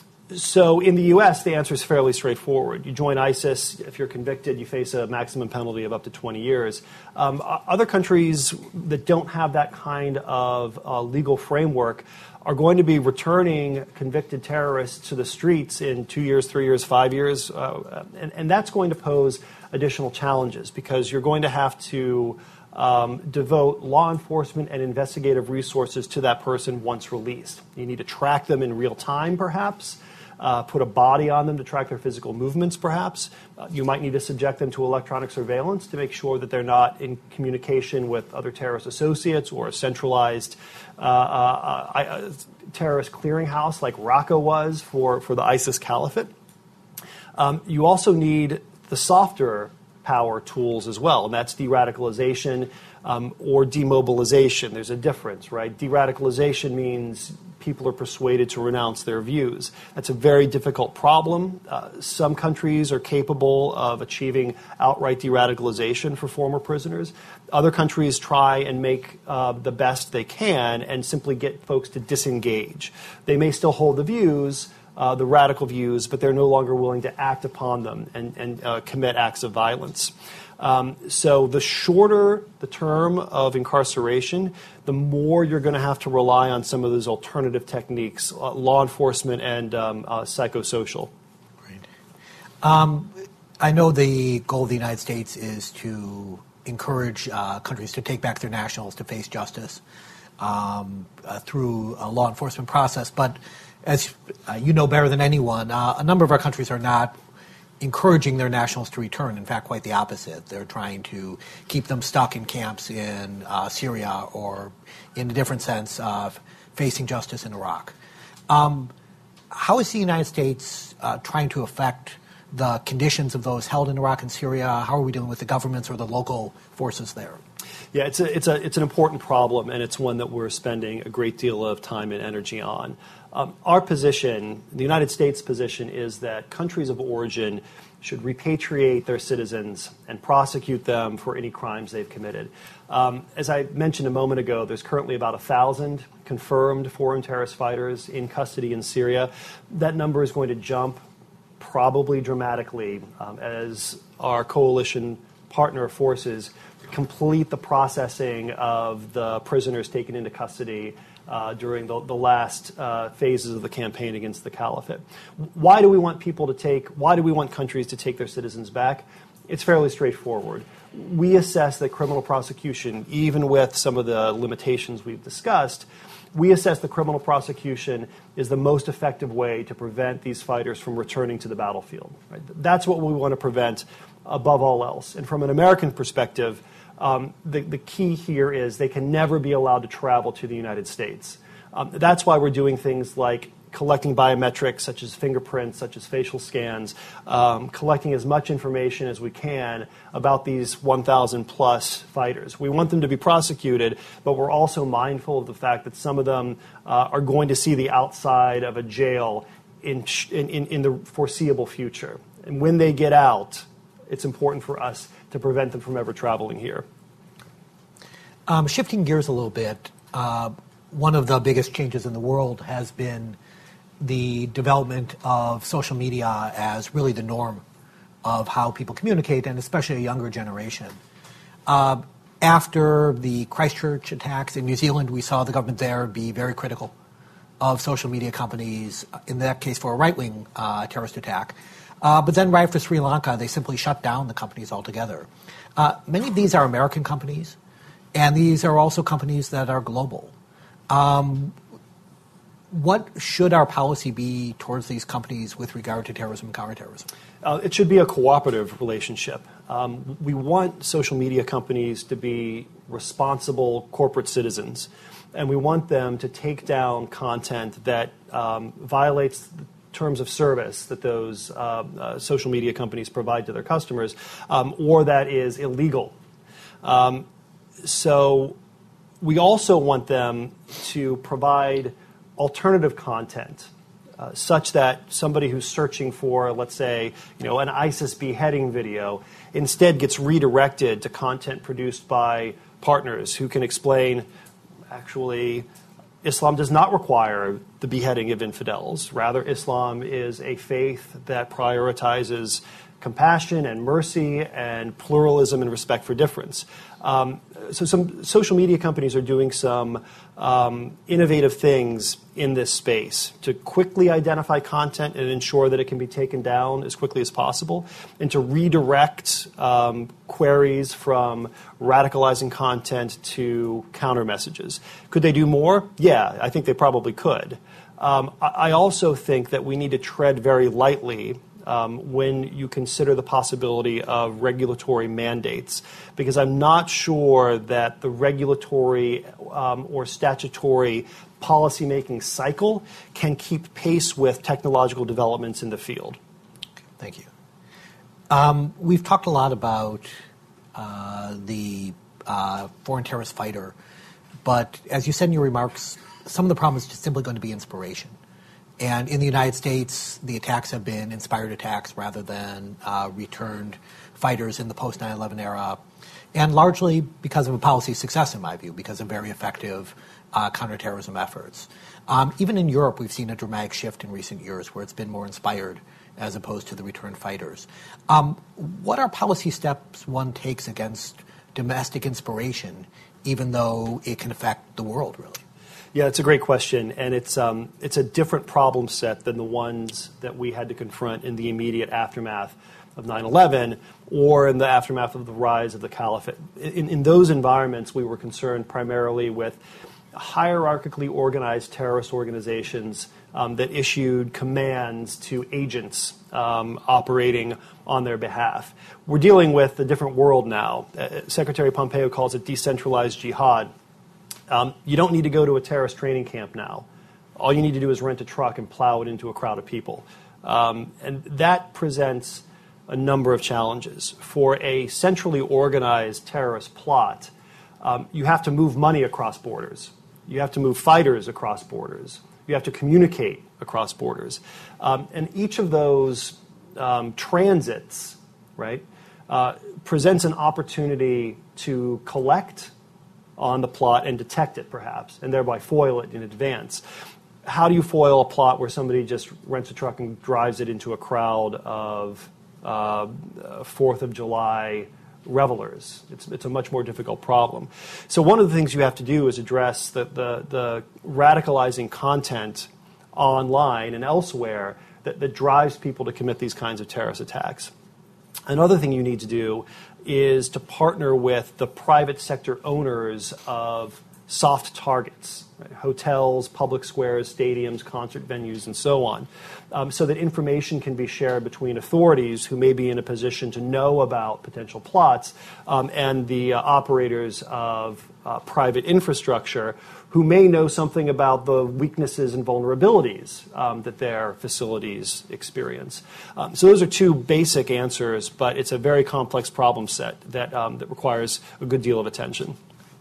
So in the U S, the answer is fairly straightforward. You join ISIS, if you're convicted, you face a maximum penalty of up to twenty years. Um, other countries that don't have that kind of uh, legal framework are going to be returning convicted terrorists to the streets in two years, three years, five years. Uh, and, and that's going to pose additional challenges because you're going to have to Um, devote law enforcement and investigative resources to that person once released. You need to track them in real time, perhaps, uh, put a body on them to track their physical movements, perhaps. Uh, you might need to subject them to electronic surveillance to make sure that they're not in communication with other terrorist associates or a centralized uh, uh, uh, terrorist clearinghouse like Raqqa was for, for the ISIS caliphate. Um, you also need the softer power tools as well, and that's de-radicalization um, or demobilization. There's a difference, right? De-radicalization means people are persuaded to renounce their views. That's a very difficult problem. Uh, some countries are capable of achieving outright de-radicalization for former prisoners. Other countries try and make uh, the best they can and simply get folks to disengage. They may still hold the views, Uh, the radical views, but they're no longer willing to act upon them and, and uh, commit acts of violence. Um, so the shorter the term of incarceration, the more you're going to have to rely on some of those alternative techniques, uh, law enforcement and um, uh, psychosocial. Right. Um, I know the goal of the United States is to encourage uh, countries to take back their nationals to face justice um, uh, through a law enforcement process, but as uh, you know better than anyone, uh, a number of our countries are not encouraging their nationals to return. In fact, quite the opposite. They're trying to keep them stuck in camps in uh, Syria or, in a different sense, uh, facing justice in Iraq. Um, how is the United States uh, trying to affect the conditions of those held in Iraq and Syria? How are we dealing with the governments or the local forces there? Yeah, it's a, it's a, it's an important problem, and it's one that we're spending a great deal of time and energy on. Um, our position, the United States' position, is that countries of origin should repatriate their citizens and prosecute them for any crimes they've committed. Um, as I mentioned a moment ago, there's currently about one thousand confirmed foreign terrorist fighters in custody in Syria. That number is going to jump probably dramatically um, as our coalition partner forces complete the processing of the prisoners taken into custody uh, during the, the last uh, phases of the campaign against the caliphate. Why do we want people to take, why do we want countries to take their citizens back? It's fairly straightforward. We assess that criminal prosecution, even with some of the limitations we've discussed, we assess the criminal prosecution is the most effective way to prevent these fighters from returning to the battlefield. Right? That's what we want to prevent above all else. And from an American perspective, Um, the, the key here is they can never be allowed to travel to the United States. Um, that's why we're doing things like collecting biometrics, such as fingerprints, such as facial scans, um, collecting as much information as we can about these one thousand plus fighters. We want them to be prosecuted, but we're also mindful of the fact that some of them uh, are going to see the outside of a jail in, in, in the foreseeable future. And when they get out, it's important for us to prevent them from ever traveling here. Um, shifting gears a little bit, uh, one of the biggest changes in the world has been the development of social media as really the norm of how people communicate, and especially a younger generation. Uh, after the Christchurch attacks in New Zealand, we saw the government there be very critical of social media companies, in that case for a right-wing uh, terrorist attack. Uh, but then right after Sri Lanka, they simply shut down the companies altogether. Uh, many of these are American companies, and these are also companies that are global. Um, what should our policy be towards these companies with regard to terrorism and counterterrorism? Uh, it should be a cooperative relationship. Um, we want social media companies to be responsible corporate citizens, and we want them to take down content that um, violates the terms of service that those uh, uh, social media companies provide to their customers, um, or that is illegal. Um, so we also want them to provide alternative content, uh, such that somebody who's searching for, let's say, you know, an ISIS beheading video, instead gets redirected to content produced by partners who can explain, actually, Islam does not require the beheading of infidels. Rather, Islam is a faith that prioritizes compassion and mercy and pluralism and respect for difference. Um, so some social media companies are doing some um, innovative things in this space to quickly identify content and ensure that it can be taken down as quickly as possible, and to redirect um, queries from radicalizing content to counter messages. Could they do more? Yeah, I think they probably could. Um, I also think that we need to tread very lightly Um, when you consider the possibility of regulatory mandates, because I'm not sure that the regulatory um, or statutory policymaking cycle can keep pace with technological developments in the field. Okay, thank you. Um, we've talked a lot about uh, the uh, foreign terrorist fighter, but as you said in your remarks, some of the problem is just simply going to be inspiration. And in the United States, the attacks have been inspired attacks rather than uh, returned fighters in the post nine eleven era, and largely because of a policy success, in my view, because of very effective uh, counterterrorism efforts. Um, even in Europe, we've seen a dramatic shift in recent years where it's been more inspired as opposed to the returned fighters. Um, what are policy steps one takes against domestic inspiration, even though it can affect the world, really? Yeah, it's a great question, and it's um, it's a different problem set than the ones that we had to confront in the immediate aftermath of nine eleven or in the aftermath of the rise of the caliphate. In, in those environments, we were concerned primarily with hierarchically organized terrorist organizations um, that issued commands to agents um, operating on their behalf. We're dealing with a different world now. Uh, Secretary Pompeo calls it decentralized jihad. Um, you don't need to go to a terrorist training camp now. All you need to do is rent a truck and plow it into a crowd of people. Um, and that presents a number of challenges. For a centrally organized terrorist plot, um, you have to move money across borders. You have to move fighters across borders. You have to communicate across borders. Um, and each of those um, transits, right, uh, presents an opportunity to collect on the plot and detect it, perhaps, and thereby foil it in advance. How do you foil a plot where somebody just rents a truck and drives it into a crowd of uh, Fourth of July revelers? It's, it's a much more difficult problem. So one of the things you have to do is address the, the, the radicalizing content online and elsewhere that, that drives people to commit these kinds of terrorist attacks. Another thing you need to do is to partner with the private sector owners of soft targets, right? Hotels, public squares, stadiums, concert venues, and so on, um, so that information can be shared between authorities who may be in a position to know about potential plots um, and the uh, operators of uh, private infrastructure who may know something about the weaknesses and vulnerabilities um, that their facilities experience. Um, so those are two basic answers, but it's a very complex problem set that, um, that requires a good deal of attention.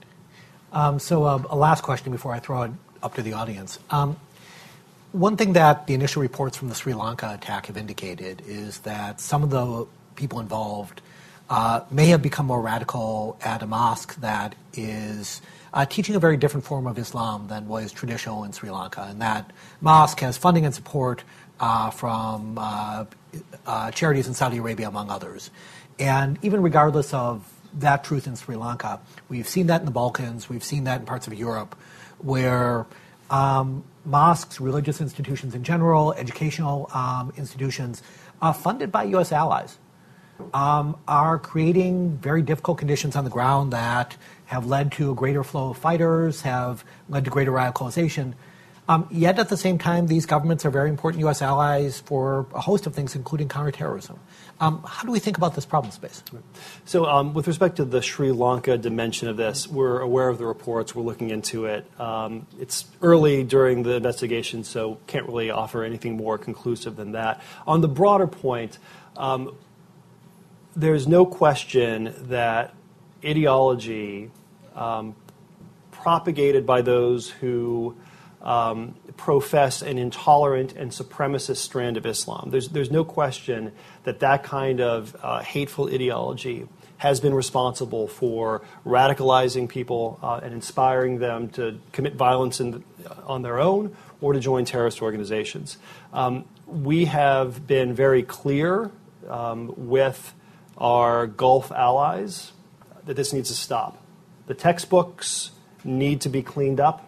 Um, so uh, a last question before I throw it up to the audience. Um, one thing that the initial reports from the Sri Lanka attack have indicated is that some of the people involved uh, may have become more radical at a mosque that is uh, teaching a very different form of Islam than was traditional in Sri Lanka. And that mosque has funding and support uh, from uh, uh, charities in Saudi Arabia, among others. And even regardless of that truth in Sri Lanka, we've seen that in the Balkans, we've seen that in parts of Europe, where um, mosques, religious institutions in general, educational um, institutions, uh, funded by U S allies, um, are creating very difficult conditions on the ground that have led to a greater flow of fighters, have led to greater radicalization. Um, yet at the same time, these governments are very important U S allies for a host of things, including counterterrorism. Um, how do we think about this problem space? So um, with respect to the Sri Lanka dimension of this, we're aware of the reports. We're looking into it. Um, it's early during the investigation, so can't really offer anything more conclusive than that. On the broader point, um, there's no question that ideology um, propagated by those who Um, profess an intolerant and supremacist strand of Islam. There's, there's no question that that kind of uh, hateful ideology has been responsible for radicalizing people uh, and inspiring them to commit violence in the, on their own or to join terrorist organizations. Um, we have been very clear um, with our Gulf allies that this needs to stop. The textbooks need to be cleaned up.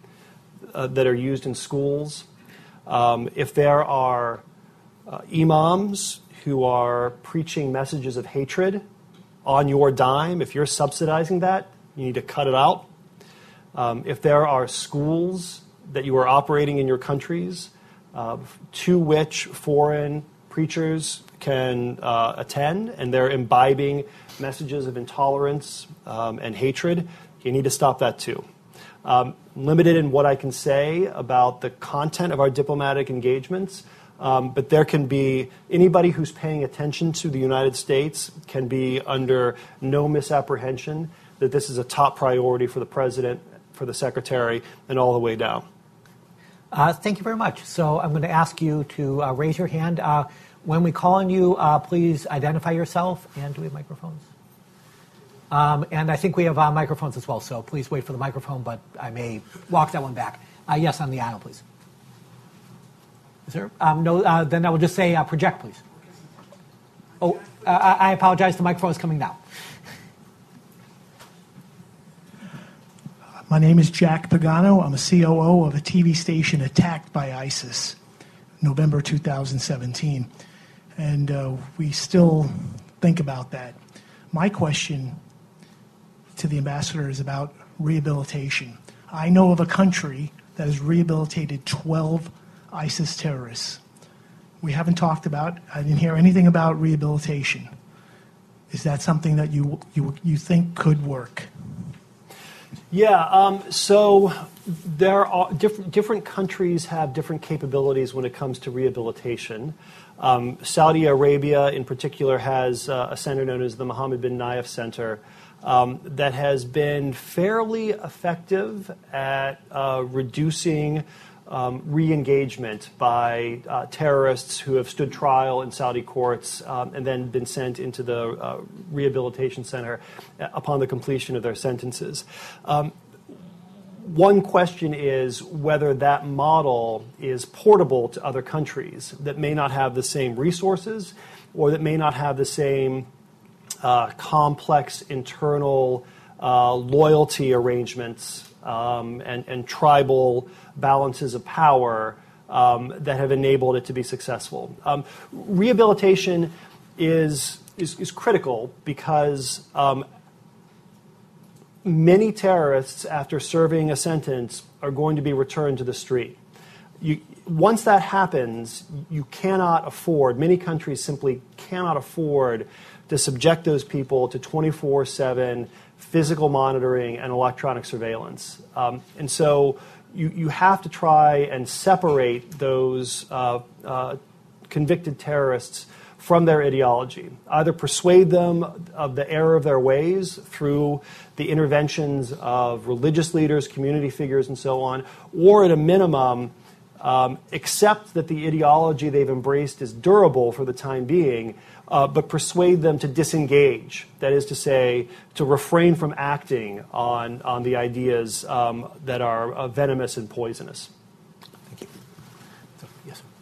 Uh, that are used in schools. Um, if there are uh, imams who are preaching messages of hatred on your dime, if you're subsidizing that, you need to cut it out. Um, if there are schools that you are operating in your countries uh, to which foreign preachers can uh, attend and they're imbibing messages of intolerance um, and hatred, you need to stop that too. Um, limited in what I can say about the content of our diplomatic engagements, um, but there can be anybody who's paying attention to the United States can be under no misapprehension that this is a top priority for the President, for the Secretary, and all the way down. Uh, thank you very much. So I'm going to ask you to uh, raise your hand. Uh, when we call on you, uh, please identify yourself. And do we have microphones? Um, and I think we have uh, microphones as well, so please wait for the microphone, but I may walk that one back. Uh, yes, on the aisle, please. Is there? Um, no, uh, then I will just say uh, project, please. Oh, uh, I apologize. The microphone is coming now. My name is Jack Pagano. I'm a C O O of a T V station attacked by ISIS, November two thousand seventeen. And uh, we still think about that. My question to the ambassador is about rehabilitation. I know of a country that has rehabilitated twelve ISIS terrorists. We haven't talked about, I didn't hear anything about rehabilitation. Is that something that you you, you think could work? Yeah, um, so there are different, different countries have different capabilities when it comes to rehabilitation. Um, Saudi Arabia, in particular, has uh, a center known as the Mohammed bin Nayef Center um, that has been fairly effective at uh, reducing um, re-engagement by uh, terrorists who have stood trial in Saudi courts um, and then been sent into the uh, rehabilitation center upon the completion of their sentences. Um, One question is whether that model is portable to other countries that may not have the same resources or that may not have the same uh, complex internal uh, loyalty arrangements um, and, and tribal balances of power um, that have enabled it to be successful. Um, rehabilitation is, is, is critical because um, many terrorists, after serving a sentence, are going to be returned to the street. You, once that happens, you cannot afford, many countries simply cannot afford to subject those people to twenty-four seven physical monitoring and electronic surveillance. Um, and so you, you have to try and separate those uh, uh, convicted terrorists from their ideology, either persuade them of the error of their ways through the interventions of religious leaders, community figures, and so on, or at a minimum, um, accept that the ideology they've embraced is durable for the time being, uh, but persuade them to disengage. That is to say, to refrain from acting on, on the ideas um, that are uh, venomous and poisonous. Thank you. So, yes, sir.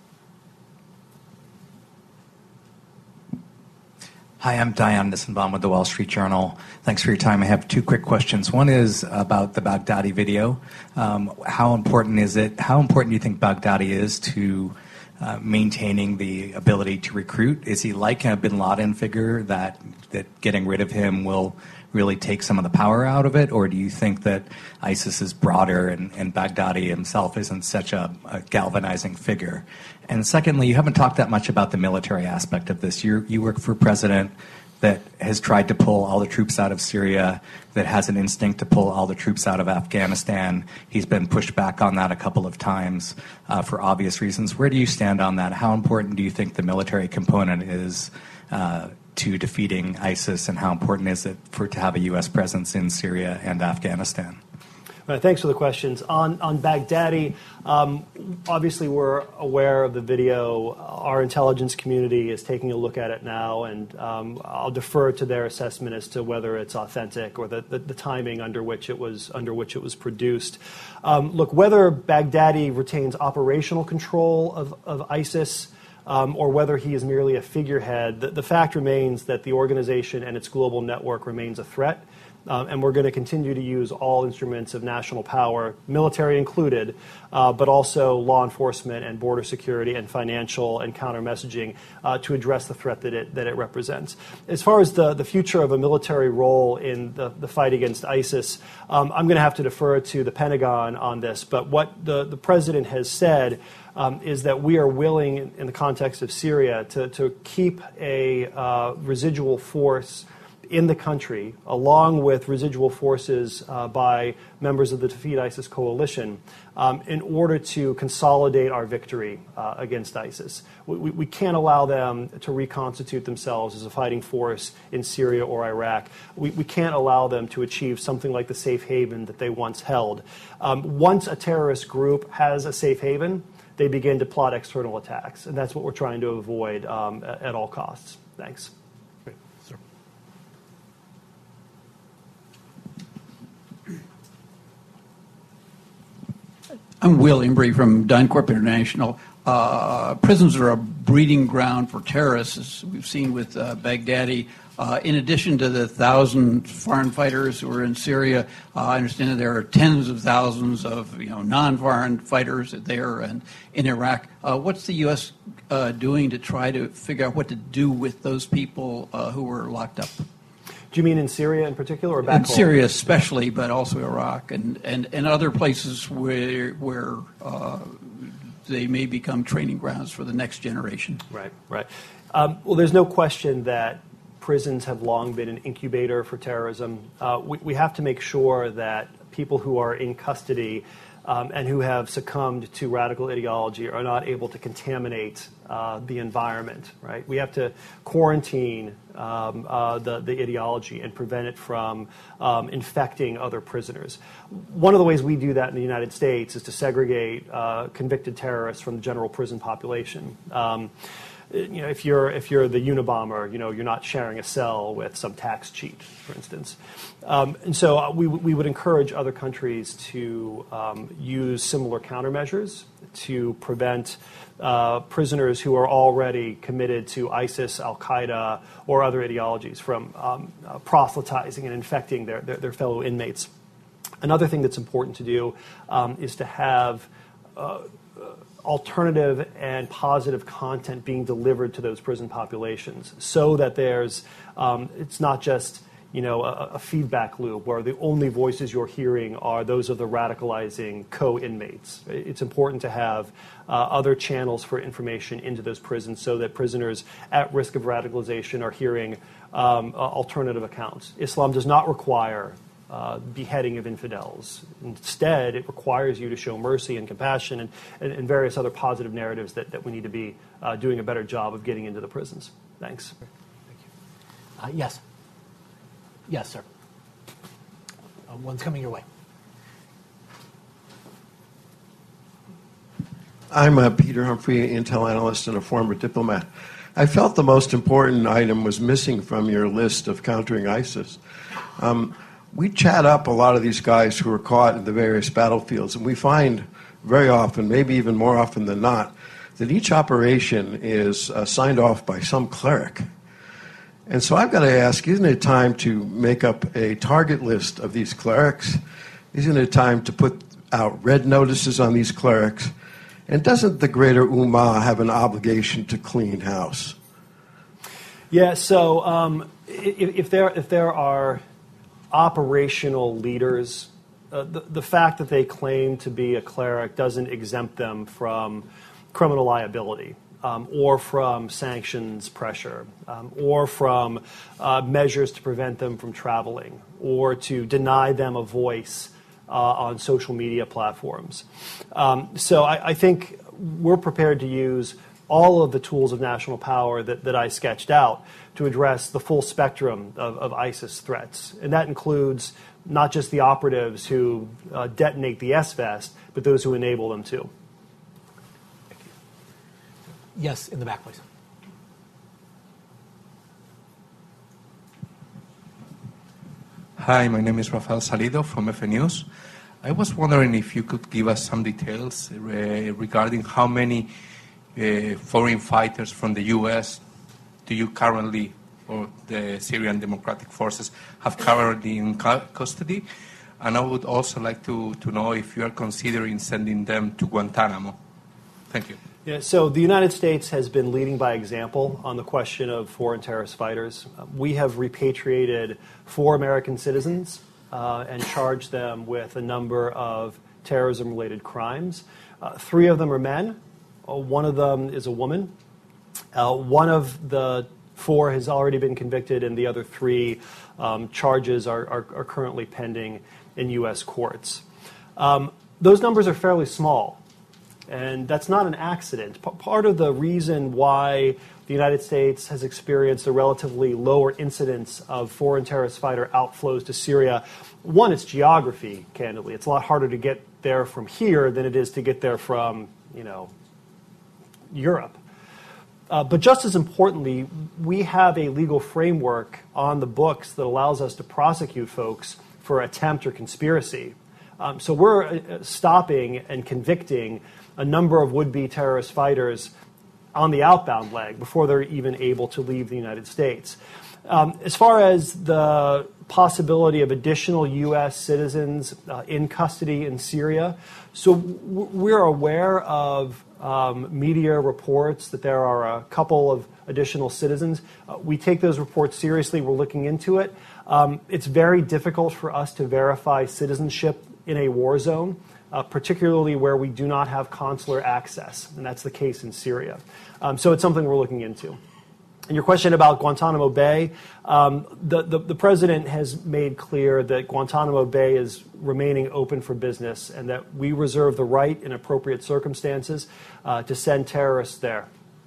Hi, I'm Diane Nissenbaum with the Wall Street Journal. Thanks for your time. I have two quick questions. One is about the Baghdadi video. Um, how important is it? How important do you think Baghdadi is to uh, maintaining the ability to recruit? Is he like a bin Laden figure that that getting rid of him will really take some of the power out of it? Or do you think that ISIS is broader and, and Baghdadi himself isn't such a, a galvanizing figure? And secondly, you haven't talked that much about the military aspect of this. You're, you work for a president that has tried to pull all the troops out of Syria, that has an instinct to pull all the troops out of Afghanistan. He's been pushed back on that a couple of times uh, for obvious reasons. Where do you stand on that? How important do you think the military component is uh, to defeating ISIS, and how important is it for to have a U S presence in Syria and Afghanistan? Right, thanks for the questions. On, on Baghdadi, um, obviously we're aware of the video. Our intelligence community is taking a look at it now, and um, I'll defer to their assessment as to whether it's authentic or the, the, the timing under which it was under which it was produced. Um, look, whether Baghdadi retains operational control of, of ISIS um, or whether he is merely a figurehead, the, the fact remains that the organization and its global network remains a threat. Um, and we're going to continue to use all instruments of national power, military included, uh, but also law enforcement and border security and financial and counter messaging uh, to address the threat that it that it represents. As far as the, the future of a military role in the, the fight against ISIS, um, I'm going to have to defer to the Pentagon on this. But what the, the president has said um, is that we are willing, in, in the context of Syria, to, to keep a uh, residual force in the country, along with residual forces uh, by members of the Defeat ISIS coalition, um, in order to consolidate our victory uh, against ISIS. We, we, we can't allow them to reconstitute themselves as a fighting force in Syria or Iraq. We, we can't allow them to achieve something like the safe haven that they once held. Um, once a terrorist group has a safe haven, they begin to plot external attacks, and that's what we're trying to avoid um, at, at all costs. Thanks. I'm Will Embry from DynCorp International. Uh, prisons are a breeding ground for terrorists, as we've seen with uh, Baghdadi. Uh, in addition to the thousand foreign fighters who are in Syria, uh, I understand that there are tens of thousands of you know non-foreign fighters there and in Iraq. Uh, what's the U S uh, doing to try to figure out what to do with those people uh, who were locked up? Do you mean in Syria in particular, or back in home? Syria especially, but also Iraq and, and, and other places where where uh, they may become training grounds for the next generation? Right, right. Um, well, there's no question that prisons have long been an incubator for terrorism. Uh, we, we have to make sure that people who are in custody Um, and who have succumbed to radical ideology are not able to contaminate uh, the environment, right? We have to quarantine um, uh, the, the ideology and prevent it from um, infecting other prisoners. One of the ways we do that in the United States is to segregate uh, convicted terrorists from the general prison population. Um, You know, if you're if you're the Unabomber, you know, you're not sharing a cell with some tax cheat, for instance. Um, and so uh, we we would encourage other countries to um, use similar countermeasures to prevent uh, prisoners who are already committed to ISIS, Al Qaeda, or other ideologies from um, uh, proselytizing and infecting their, their their fellow inmates. Another thing that's important to do um, is to have Uh, alternative and positive content being delivered to those prison populations, so that there's um, it's not just you know a, a feedback loop where the only voices you're hearing are those of the radicalizing co-inmates. It's important to have uh, other channels for information into those prisons, so that prisoners at risk of radicalization are hearing um, uh, alternative accounts. Islam does not require Uh, beheading of infidels. Instead, it requires you to show mercy and compassion and, and, and various other positive narratives that, that we need to be uh, doing a better job of getting into the prisons. Thanks. Thank you. Uh, yes. Yes, sir. Uh, one's coming your way. I'm uh, Peter Humphrey, Intel analyst and a former diplomat. I felt the most important item was missing from your list of countering ISIS. Um, we chat up a lot of these guys who are caught in the various battlefields, and we find very often, maybe even more often than not, that each operation is uh, signed off by some cleric. And so I've got to ask, isn't it time to make up a target list of these clerics? Isn't it time to put out red notices on these clerics? And doesn't the greater Ummah have an obligation to clean house? Yeah, so um, if, if, there, if there are operational leaders, uh, the, the fact that they claim to be a cleric doesn't exempt them from criminal liability. Um, or from sanctions pressure, um, or from uh, measures to prevent them from traveling, or to deny them a voice uh, on social media platforms. Um, so I, I think we're prepared to use all of the tools of national power that, that I sketched out to address the full spectrum of, of ISIS threats. And that includes not just the operatives who uh, detonate the S-Vest, but those who enable them to. Yes, in the back, please. Hi, my name is Rafael Salido from F N News. I was wondering if you could give us some details uh, regarding how many uh, foreign fighters from the U S do you currently, or the Syrian Democratic Forces, have currently in custody? And I would also like to, to know if you are considering sending them to Guantanamo. Thank you. Yeah, so the United States has been leading by example on the question of foreign terrorist fighters. Uh, we have repatriated four American citizens uh, and charged them with a number of terrorism-related crimes. Uh, three of them are men. Uh, one of them is a woman. Uh, one of the four has already been convicted, and the other three um, charges are, are, are currently pending in U S courts. Um, those numbers are fairly small. And that's not an accident. P- part of the reason why the United States has experienced a relatively lower incidence of foreign terrorist fighter outflows to Syria, one, it's geography, candidly. It's a lot harder to get there from here than it is to get there from, you know, Europe. Uh, but just as importantly, we have a legal framework on the books that allows us to prosecute folks for attempt or conspiracy. Um, so we're uh, stopping and convicting a number of would-be terrorist fighters on the outbound leg before they're even able to leave the United States. Um, as far as the possibility of additional U S citizens uh, in custody in Syria, so w- we're aware of um, media reports that there are a couple of additional citizens. Uh, we take those reports seriously. We're looking into it. Um, it's very difficult for us to verify citizenship in a war zone. Uh, particularly where we do not have consular access, and that's the case in Syria. Um, so it's something we're looking into. And your question about Guantanamo Bay, um, the, the, the president has made clear that Guantanamo Bay is remaining open for business and that we reserve the right in appropriate circumstances uh, to send terrorists there.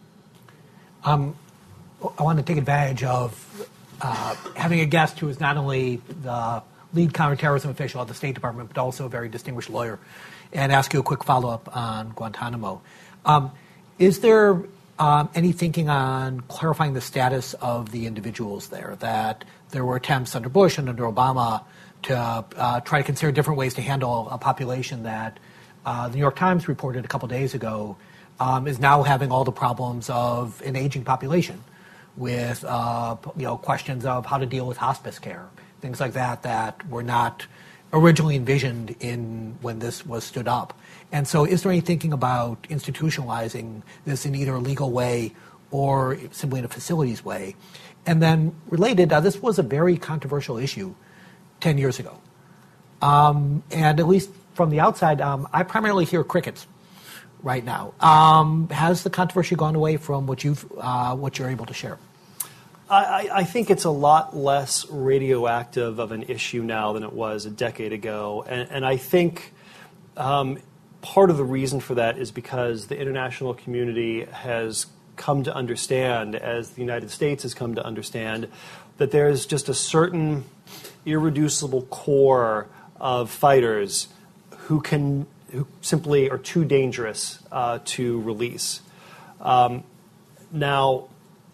Um, I want to take advantage of uh, having a guest who is not only the lead counterterrorism official at the State Department, but also a very distinguished lawyer, and ask you a quick follow-up on Guantanamo. Um, is there um, any thinking on clarifying the status of the individuals there, that there were attempts under Bush and under Obama to uh, try to consider different ways to handle a population that uh, the New York Times reported a couple days ago um, is now having all the problems of an aging population with uh, you know, questions of how to deal with hospice care, things like that that were not originally envisioned in when this was stood up. And so is there any thinking about institutionalizing this in either a legal way or simply in a facilities way? And then related, uh, this was a very controversial issue ten years ago. Um, and at least from the outside, um, I primarily hear crickets right now. Um, has the controversy gone away from what, you've, uh, what you're able to share? I, I think it's a lot less radioactive of an issue now than it was a decade ago. And, and I think um, part of the reason for that is because the international community has come to understand, as the United States has come to understand, that there's just a certain irreducible core of fighters who can who simply are too dangerous uh, to release. Um, now,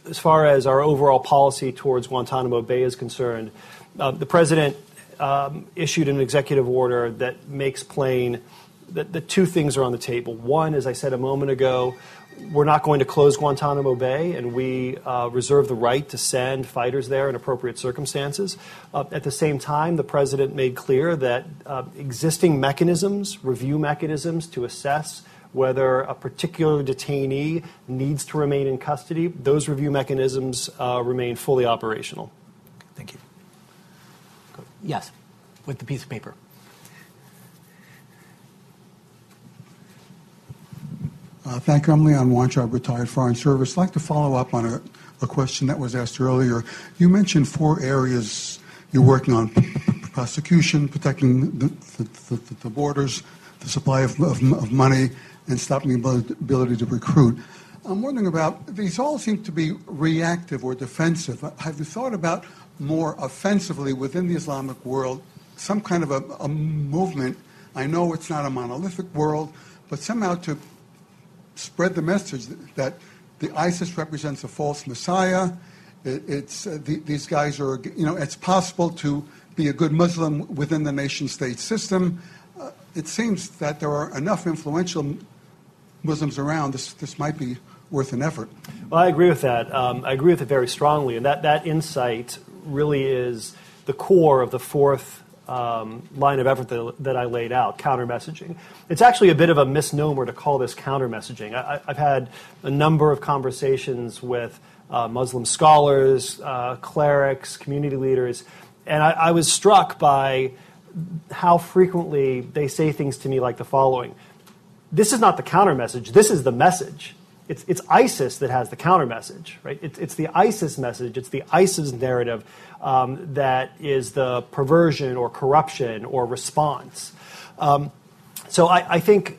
as far as our overall policy towards Guantanamo Bay is concerned, uh, the President um, issued an executive order that makes plain that the two things are on the table. One, as I said a moment ago, we're not going to close Guantanamo Bay, and we uh, reserve the right to send fighters there in appropriate circumstances. Uh, at the same time, the President made clear that uh, existing mechanisms, review mechanisms to assess whether a particular detainee needs to remain in custody, those review mechanisms uh, remain fully operational. Thank you. Yes, with the piece of paper. Uh, thank you. I'm Leon Wanchard, retired Foreign Service. I'd like to follow up on a, a question that was asked earlier. You mentioned four areas you're working on: prosecution, protecting the, the, the, the borders, the supply of, of, of money, and stopping the ability to recruit. I'm wondering about, these all seem to be reactive or defensive. Have you thought about more offensively within the Islamic world, some kind of a, a movement? I know it's not a monolithic world, but somehow to spread the message that the ISIS represents a false messiah. It, it's uh, the, these guys are, you know, it's possible to be a good Muslim within the nation-state system. Uh, it seems that there are enough influential Muslims around. This this might be worth an effort. Well, I agree with that. Um, I agree with it very strongly, and that that insight really is the core of the fourth Um, line of effort that, that I laid out, counter-messaging. It's actually a bit of a misnomer to call this counter-messaging. I, I've had a number of conversations with uh, Muslim scholars, uh, clerics, community leaders, and I, I was struck by how frequently they say things to me like the following. This is not the counter-message, this is the message. It's, it's ISIS that has the counter-message, right? It's, it's the ISIS message, it's the ISIS narrative um, that is the perversion or corruption or response. Um, so I, I think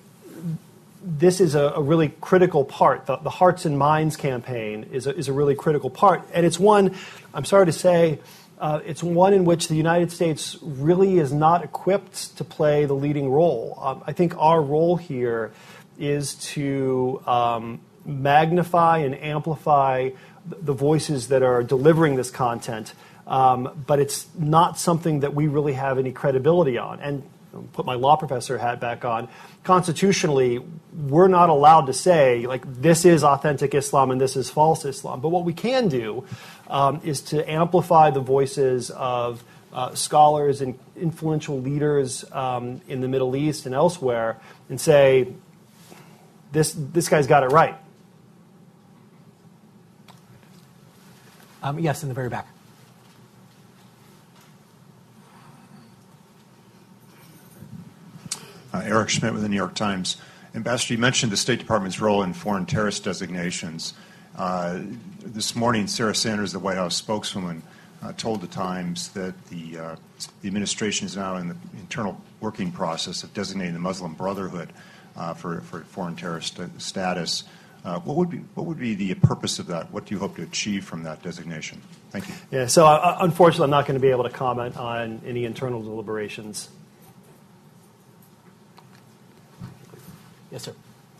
this is a, a really critical part. The, the Hearts and Minds campaign is a, is a really critical part. And it's one, I'm sorry to say, uh, it's one in which the United States really is not equipped to play the leading role. Um, I think our role here is to um, magnify and amplify the voices that are delivering this content, um, but it's not something that we really have any credibility on. And put my law professor hat back on, constitutionally, we're not allowed to say, like, this is authentic Islam and this is false Islam. But what we can do um, is to amplify the voices of uh, scholars and influential leaders um, in the Middle East and elsewhere and say, this, this guy's got it right. Um, yes, in the very back. Uh, Eric Schmidt with the New York Times. Ambassador, you mentioned the State Department's role in foreign terrorist designations. Uh, this morning, Sarah Sanders, the White House spokeswoman, uh, told the Times that the, uh, the administration is now in the internal working process of designating the Muslim Brotherhood uh, for, for foreign terrorist status. Uh, what would be what would be the purpose of that? What do you hope to achieve from that designation? Thank you. Yeah. So uh, unfortunately, I'm not going to be able to comment on any internal deliberations. Yes, sir.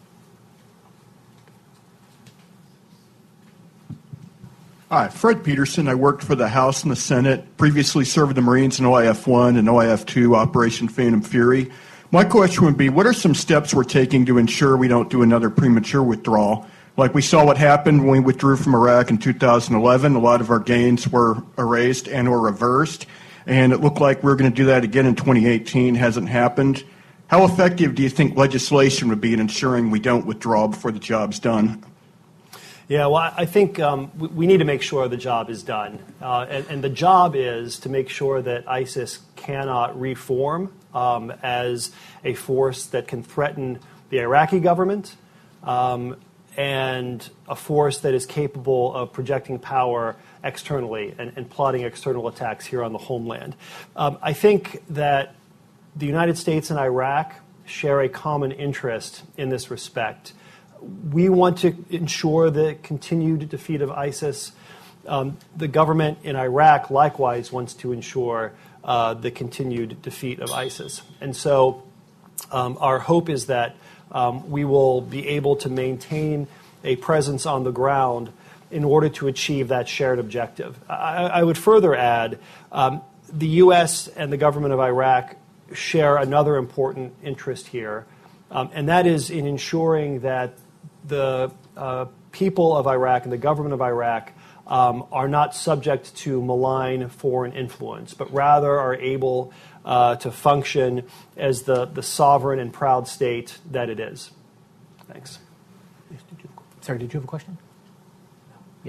Hi, Fred Peterson. I worked for the House and the Senate. Previously served the Marines in O I F one and O I F two, Operation Phantom Fury. My question would be, what are some steps we're taking to ensure we don't do another premature withdrawal? Like we saw what happened when we withdrew from Iraq in two thousand eleven. A lot of our gains were erased and or reversed, and it looked like we were going to do that again in twenty eighteen. Hasn't happened. How effective do you think legislation would be in ensuring we don't withdraw before the job's done? Yeah, well, I think um, we need to make sure the job is done. Uh, and, and the job is to make sure that ISIS cannot reform um, as a force that can threaten the Iraqi government um, and a force that is capable of projecting power externally and, and plotting external attacks here on the homeland. Um, I think that the United States and Iraq share a common interest in this respect. We want to ensure the continued defeat of ISIS. Um, the government in Iraq likewise wants to ensure uh, the continued defeat of ISIS. And so um, our hope is that um, we will be able to maintain a presence on the ground in order to achieve that shared objective. I, I would further add um, the U S and the government of Iraq share another important interest here, um, and that is in ensuring that the uh, people of Iraq and the government of Iraq um, are not subject to malign foreign influence, but rather are able uh, to function as the, the sovereign and proud state that it is. Thanks. Sorry, did you have a question? Yeah.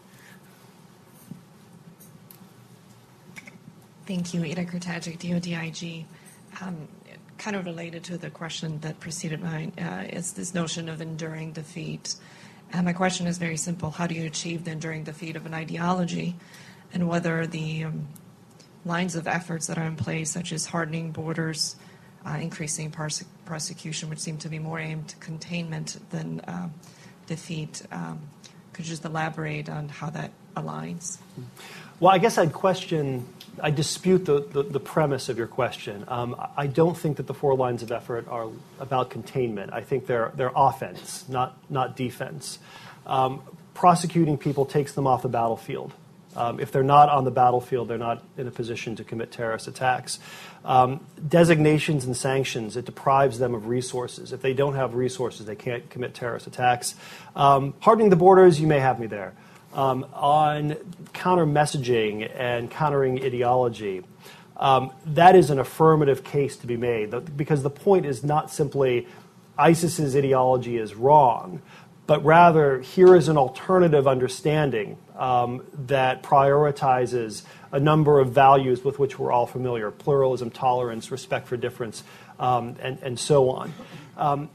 Thank you. Ida Kurtagic, D O D I G. Um, kind of related to the question that preceded mine, uh, is this notion of enduring defeat. And my question is very simple. How do you achieve the enduring defeat of an ideology, and whether the um, lines of efforts that are in place, such as hardening borders, uh, increasing pars- prosecution, which seem to be more aimed at containment than uh, defeat, um, could you just elaborate on how that aligns? Well, I guess I'd question, I dispute the, the, the premise of your question. Um, I don't think that the four lines of effort are about containment. I think they're, they're offense, not, not defense. Um, prosecuting people takes them off the battlefield. Um, if they're not on the battlefield, they're not in a position to commit terrorist attacks. Um, designations and sanctions, it deprives them of resources. If they don't have resources, they can't commit terrorist attacks. Um, hardening the borders, you may have me there. Um, on counter-messaging and countering ideology, um, that is an affirmative case to be made, because the point is not simply ISIS's ideology is wrong, but rather here is an alternative understanding um, that prioritizes a number of values with which we're all familiar: pluralism, tolerance, respect for difference, um, and, and so on. Um,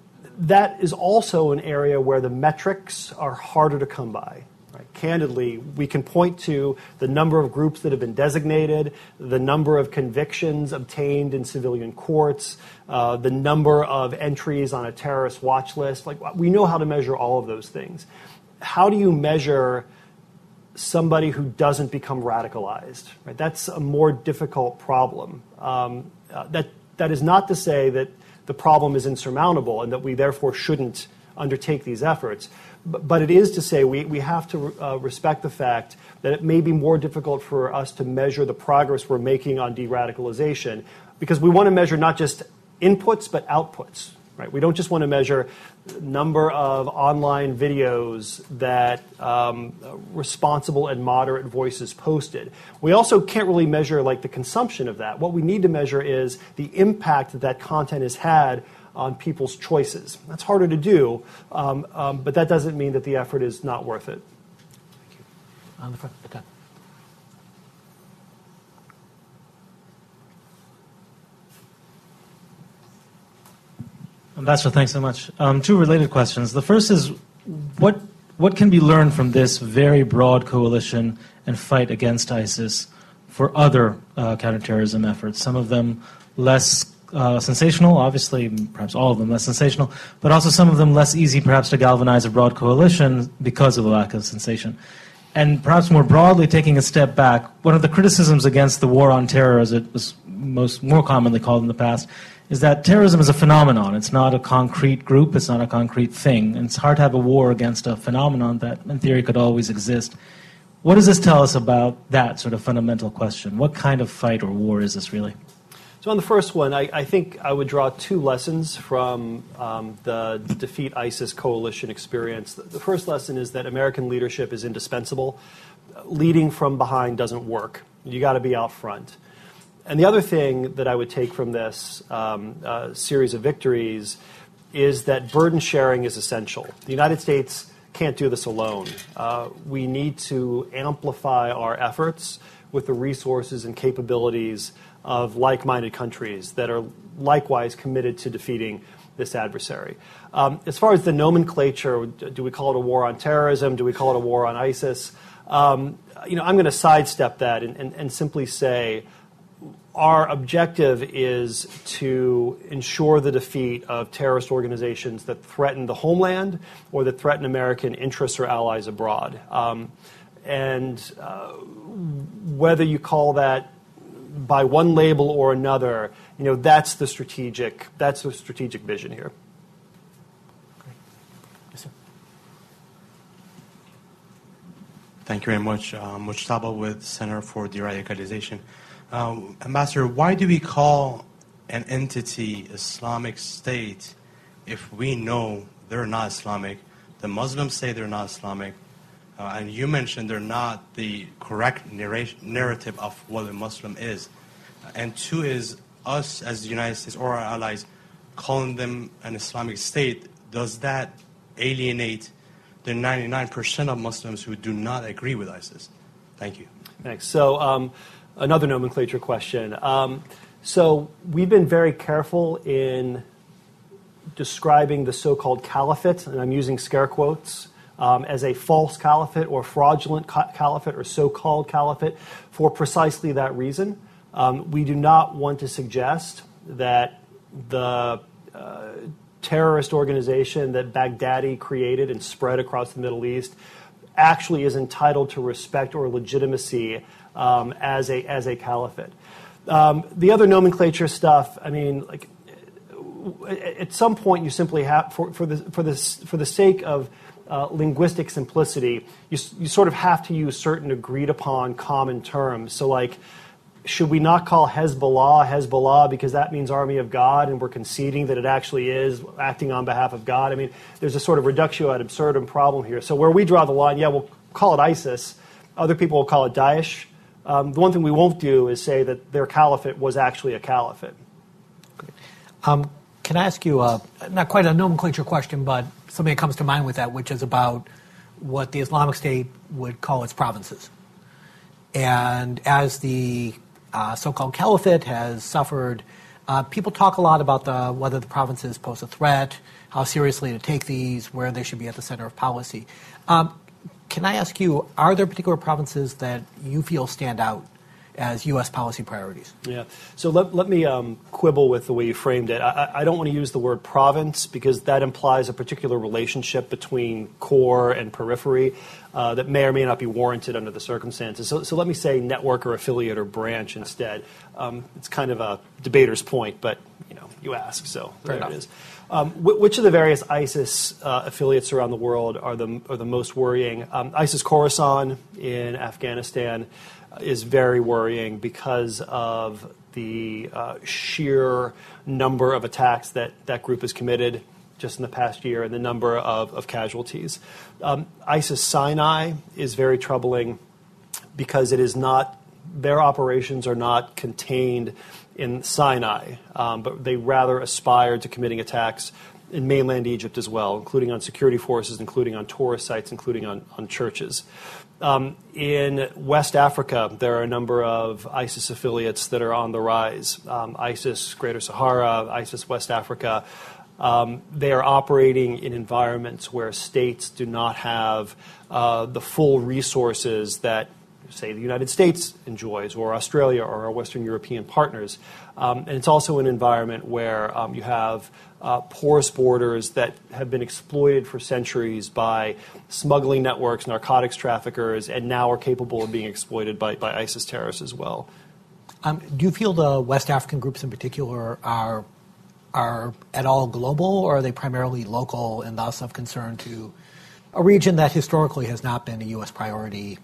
that is also an area where the metrics are harder to come by. Right. Candidly, we can point to the number of groups that have been designated, the number of convictions obtained in civilian courts, uh, the number of entries on a terrorist watch list. Like, we know how to measure all of those things. How do you measure somebody who doesn't become radicalized? Right? That's a more difficult problem. Um, uh, that that is not to say that the problem is insurmountable and that we therefore shouldn't undertake these efforts. But it is to say we, we have to uh, respect the fact that it may be more difficult for us to measure the progress we're making on de-radicalization, because we want to measure not just inputs but outputs. Right? We don't just want to measure number of online videos that um, responsible and moderate voices posted. We also can't really measure like the consumption of that. What we need to measure is the impact that that content has had on people's choices. That's harder to do, um, um, but that doesn't mean that the effort is not worth it. Thank you. On the front, the top. Ambassador, thanks so much. Um, two related questions. The first is, what what can be learned from this very broad coalition and fight against ISIS for other uh, counterterrorism efforts? Some of them less Uh, sensational, obviously, perhaps all of them less sensational, but also some of them less easy, perhaps, to galvanize a broad coalition because of the lack of sensation. And perhaps more broadly, taking a step back, one of the criticisms against the war on terror, as it was most more commonly called in the past, is that terrorism is a phenomenon. It's not a concrete group. It's not a concrete thing. And it's hard to have a war against a phenomenon that, in theory, could always exist. What does this tell us about that sort of fundamental question? What kind of fight or war is this really? So on the first one, I, I think I would draw two lessons from um, the Defeat ISIS coalition experience. The, the first lesson is that American leadership is indispensable. Leading from behind doesn't work. You got to be out front. And the other thing that I would take from this um, uh, series of victories is that burden sharing is essential. The United States can't do this alone. Uh, we need to amplify our efforts with the resources and capabilities of like-minded countries that are likewise committed to defeating this adversary. Um, as far as the nomenclature, do we call it a war on terrorism? Do we call it a war on ISIS? Um, you know, I'm going to sidestep that and, and, and simply say our objective is to ensure the defeat of terrorist organizations that threaten the homeland or that threaten American interests or allies abroad. Um, and uh, whether you call that by one label or another, you know, that's the strategic, that's the strategic vision here. Great. Yes, sir. Thank you very much. Um, Mujtaba with Center for De-Radicalization. Uh, Ambassador, why do we call an entity Islamic State if we know they're not Islamic? The Muslims say they're not Islamic. Uh, and you mentioned they're not the correct narration, narrative of what a Muslim is. And two is us as the United States or our allies calling them an Islamic State, does that alienate the ninety-nine percent of Muslims who do not agree with ISIS? Thank you. Thanks. So um, another nomenclature question. Um, so we've been very careful in describing the so-called caliphate, and I'm using scare quotes, um, as a false caliphate or fraudulent ca- caliphate or so-called caliphate for precisely that reason. Um, we do not want to suggest that the uh, terrorist organization that Baghdadi created and spread across the Middle East actually is entitled to respect or legitimacy um, as a as a caliphate. Um, the other nomenclature stuff, I mean, like at some point you simply have, for, for the for the for the sake of uh, linguistic simplicity, you you sort of have to use certain agreed upon common terms. So like, should we not call Hezbollah Hezbollah because that means Army of God, and we're conceding that it actually is acting on behalf of God? I mean, there's a sort of reductio ad absurdum problem here. So where we draw the line, yeah, we'll call it ISIS. Other people will call it Daesh. Um, the one thing we won't do is say that their caliphate was actually a caliphate. Um, can I ask you, uh, not quite a nomenclature question, but something that comes to mind with that, which is about what the Islamic State would call its provinces. And as the uh, so-called caliphate has suffered, uh, people talk a lot about the, whether the provinces pose a threat, how seriously to take these, where they should be at the center of policy. Um, can I ask you, are there particular provinces that you feel stand out as U S policy priorities? Yeah. So let, let me um, quibble with the way you framed it. I, I don't want to use the word province because that implies a particular relationship between core and periphery uh, that may or may not be warranted under the circumstances. So, so let me say network or affiliate or branch instead. Um, it's kind of a debater's point, but you know, you ask, so there it is. Um, wh- which of the various ISIS uh, affiliates around the world are the are the most worrying? Um, ISIS Khorasan in Afghanistan is very worrying because of the uh, sheer number of attacks that that group has committed just in the past year and the number of, of casualties. Um, ISIS Sinai is very troubling because it is not, their operations are not contained in Sinai, um, but they rather aspire to committing attacks in mainland Egypt as well, including on security forces, including on tourist sites, including on, on churches. Um, in West Africa, there are a number of ISIS affiliates that are on the rise. Um, ISIS Greater Sahara, ISIS West Africa. Um, they are operating in environments where states do not have uh, the full resources that, say, the United States enjoys, or Australia, or our Western European partners. Um, and it's also an environment where um, you have uh, porous borders that have been exploited for centuries by smuggling networks, narcotics traffickers, and now are capable of being exploited by, by ISIS terrorists as well. Um, do you feel the West African groups in particular are are at all global, or are they primarily local and thus of concern to a region that historically has not been a U S priority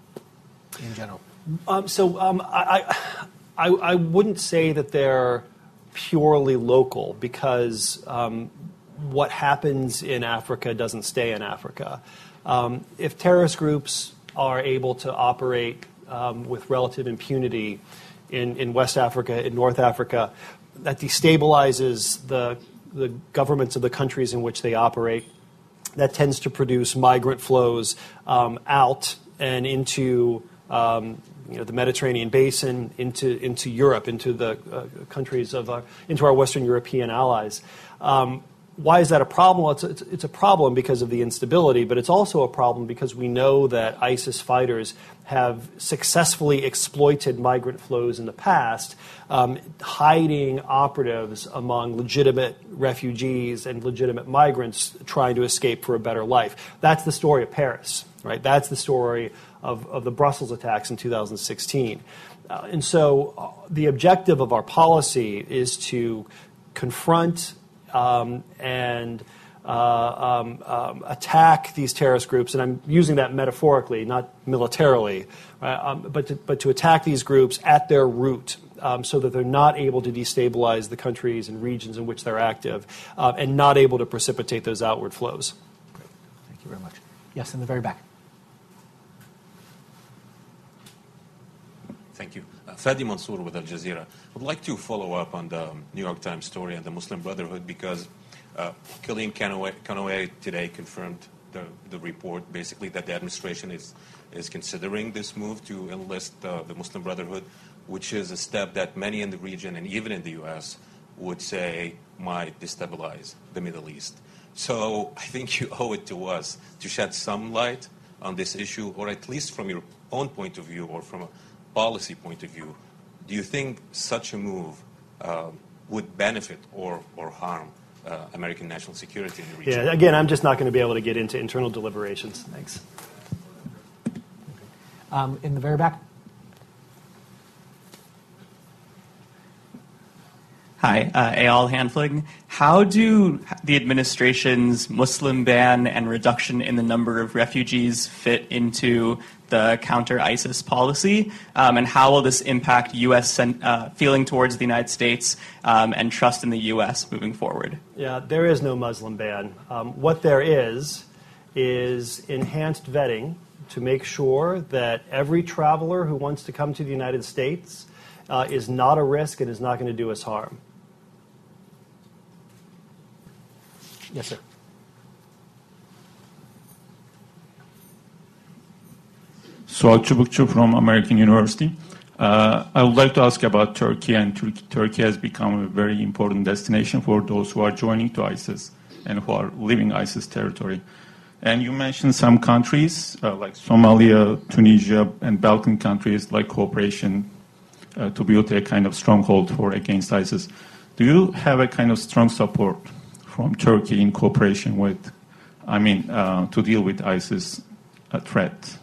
in general? Um, so um, I, I, I wouldn't say that they're purely local because um, what happens in Africa doesn't stay in Africa. Um, if terrorist groups are able to operate um, with relative impunity in, in West Africa, in North Africa, that destabilizes the, the governments of the countries in which they operate. That tends to produce migrant flows um, out and into Um, you know, the Mediterranean basin, into into Europe, into the uh, countries of our, into our Western European allies. Um, why is that a problem? Well, it's, it's, it's a problem because of the instability, but it's also a problem because we know that ISIS fighters have successfully exploited migrant flows in the past, um, hiding operatives among legitimate refugees and legitimate migrants trying to escape for a better life. That's the story of Paris, right? That's the story Of, of the Brussels attacks in two thousand sixteen. Uh, and so uh, the objective of our policy is to confront um, and uh, um, um, attack these terrorist groups, and I'm using that metaphorically, not militarily, right? um, but, to, but to attack these groups at their root, um, so that they're not able to destabilize the countries and regions in which they're active, uh, and not able to precipitate those outward flows. Great. Thank you very much. Yes, in the very back. Thank you. Uh, Fadi Mansour with Al Jazeera. I would like to follow up on the New York Times story on the Muslim Brotherhood, because uh, Kellyanne Conway today confirmed the, the report, basically, that the administration is, is considering this move to enlist uh, the Muslim Brotherhood, which is a step that many in the region and even in the U S would say might destabilize the Middle East. So I think you owe it to us to shed some light on this issue, or at least from your own point of view or from a policy point of view. Do you think such a move uh, would benefit or, or harm uh, American national security in the region? Yeah, again, I'm just not going to be able to get into internal deliberations. Thanks. Um, in the very back. Hi, uh, Eyal Hanfling. How do the administration's Muslim ban and reduction in the number of refugees fit into the counter-ISIS policy? Um, and how will this impact U S uh, feeling towards the United States um, and trust in the U S moving forward? Yeah, there is no Muslim ban. Um, what there is is enhanced vetting to make sure that every traveler who wants to come to the United States uh, is not a risk and is not going to do us harm. Yes, sir. Suat Çubukçu from American University. Uh, I would like to ask about Turkey, and Tur- Turkey has become a very important destination for those who are joining to ISIS and who are leaving ISIS territory. And you mentioned some countries uh, like Somalia, Tunisia, and Balkan countries like cooperation uh, to build a kind of stronghold for against ISIS. Do you have a kind of strong support from Turkey in cooperation with, I mean, uh, to deal with ISIS uh, threat?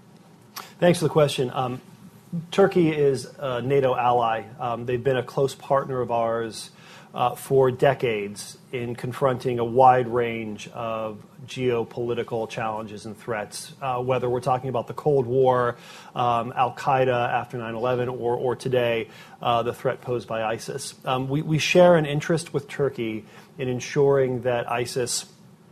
Thanks for the question. Um, Turkey is a NATO ally. Um, they've been a close partner of ours uh, for decades in confronting a wide range of geopolitical challenges and threats, uh, whether we're talking about the Cold War, um, Al-Qaeda after nine eleven, or, or today, uh, the threat posed by ISIS. Um, we, we share an interest with Turkey in ensuring that ISIS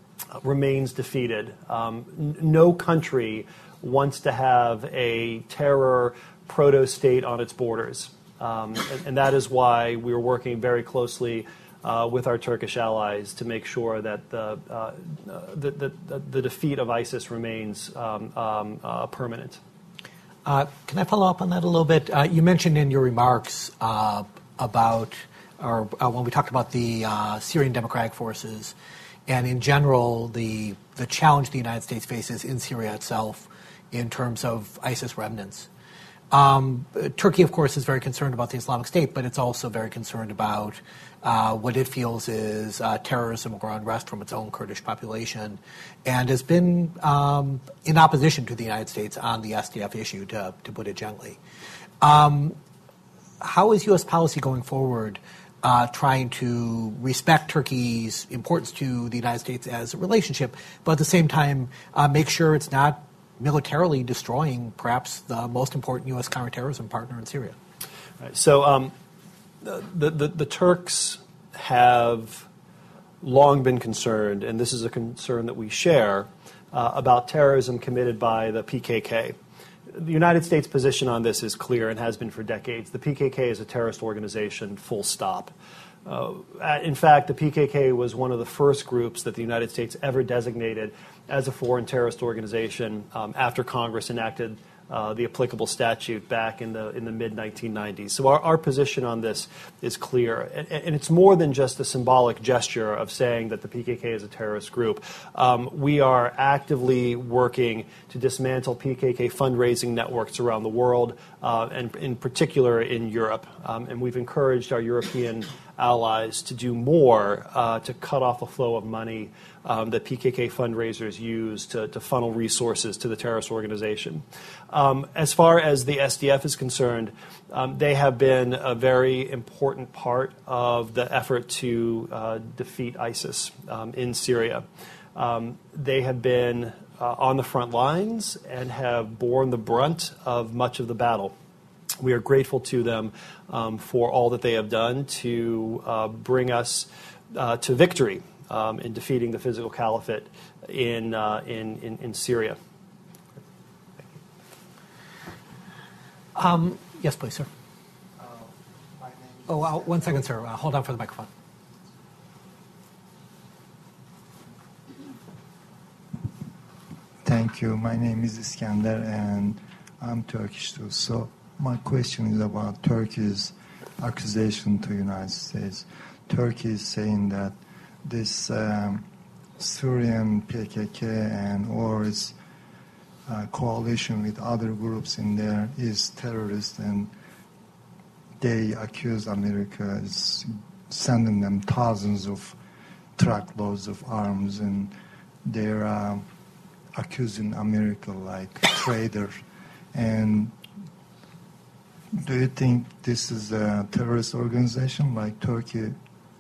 remains defeated. Um, n- no country wants to have a terror proto-state on its borders. Um, and, and that is why we are working very closely uh, with our Turkish allies to make sure that the, uh, the, the, the defeat of ISIS remains um, um, uh, permanent. Uh, can I follow up on that a little bit? Uh, you mentioned in your remarks uh, about, or uh, when we talked about the uh, Syrian Democratic Forces, and in general, the the challenge the United States faces in Syria itself in terms of ISIS remnants. Um, Turkey, of course, is very concerned about the Islamic State, but it's also very concerned about uh, what it feels is uh, terrorism or unrest from its own Kurdish population, and has been um, in opposition to the United States on the S D F issue, to, to put it gently. Um, how is U S policy going forward uh, trying to respect Turkey's importance to the United States as a relationship, but at the same time uh, make sure it's not militarily destroying perhaps the most important U S counterterrorism partner in Syria? Right. So um, the, the, the Turks have long been concerned, and this is a concern that we share, uh, about terrorism committed by the P K K. The United States' position on this is clear and has been for decades. The P K K is a terrorist organization, full stop. Uh, in fact, the P K K was one of the first groups that the United States ever designated as a foreign terrorist organization um, after Congress enacted uh, the applicable statute back in the in the mid nineteen nineties. So our, our position on this is clear, and, and it's more than just a symbolic gesture of saying that the P K K is a terrorist group. Um, we are actively working to dismantle P K K fundraising networks around the world, uh, and in particular in Europe. Um, and we've encouraged our European allies to do more uh, to cut off the flow of money um, that P K K fundraisers use to, to funnel resources to the terrorist organization. Um, as far as the S D F is concerned, um, they have been a very important part of the effort to uh, defeat ISIS um, in Syria. Um, they have been uh, on the front lines and have borne the brunt of much of the battle. We are grateful to them um, for all that they have done to uh, bring us uh, to victory um, in defeating the physical caliphate in, uh, in, in, in Syria. Um, yes, please, sir. Uh, oh, uh, one second, sir. Uh, hold on for the microphone. Thank you. My name is Iskender, and I'm Turkish too. So my question is about Turkey's accusation to the United States. Turkey is saying that this um, Syrian P K K and or its uh, coalition with other groups in there is terrorist, and they accuse America is sending them thousands of truckloads of arms, and they're uh, accusing America like traitor. And do you think this is a terrorist organization like Turkey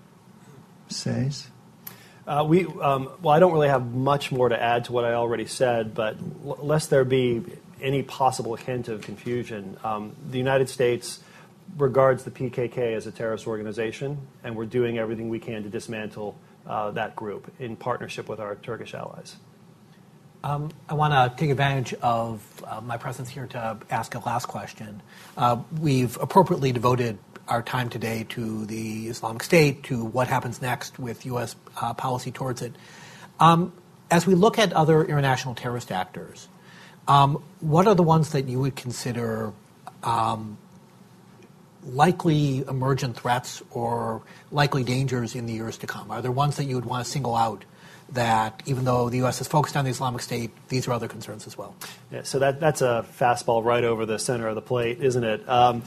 says? Uh, we um, well, I don't really have much more to add to what I already said, but l- lest there be any possible hint of confusion, um, the United States regards the P K K as a terrorist organization, and we're doing everything we can to dismantle uh, that group in partnership with our Turkish allies. Um, I want to take advantage of uh, my presence here to ask a last question. Uh, we've appropriately devoted our time today to the Islamic State, to what happens next with U S uh, policy towards it. Um, as we look at other international terrorist actors, um, what are the ones that you would consider um, likely emergent threats or likely dangers in the years to come? Are there ones that you would want to single out that even though the U S is focused on the Islamic State, these are other concerns as well? Yeah, so that, that's a fastball right over the center of the plate, isn't it? Um,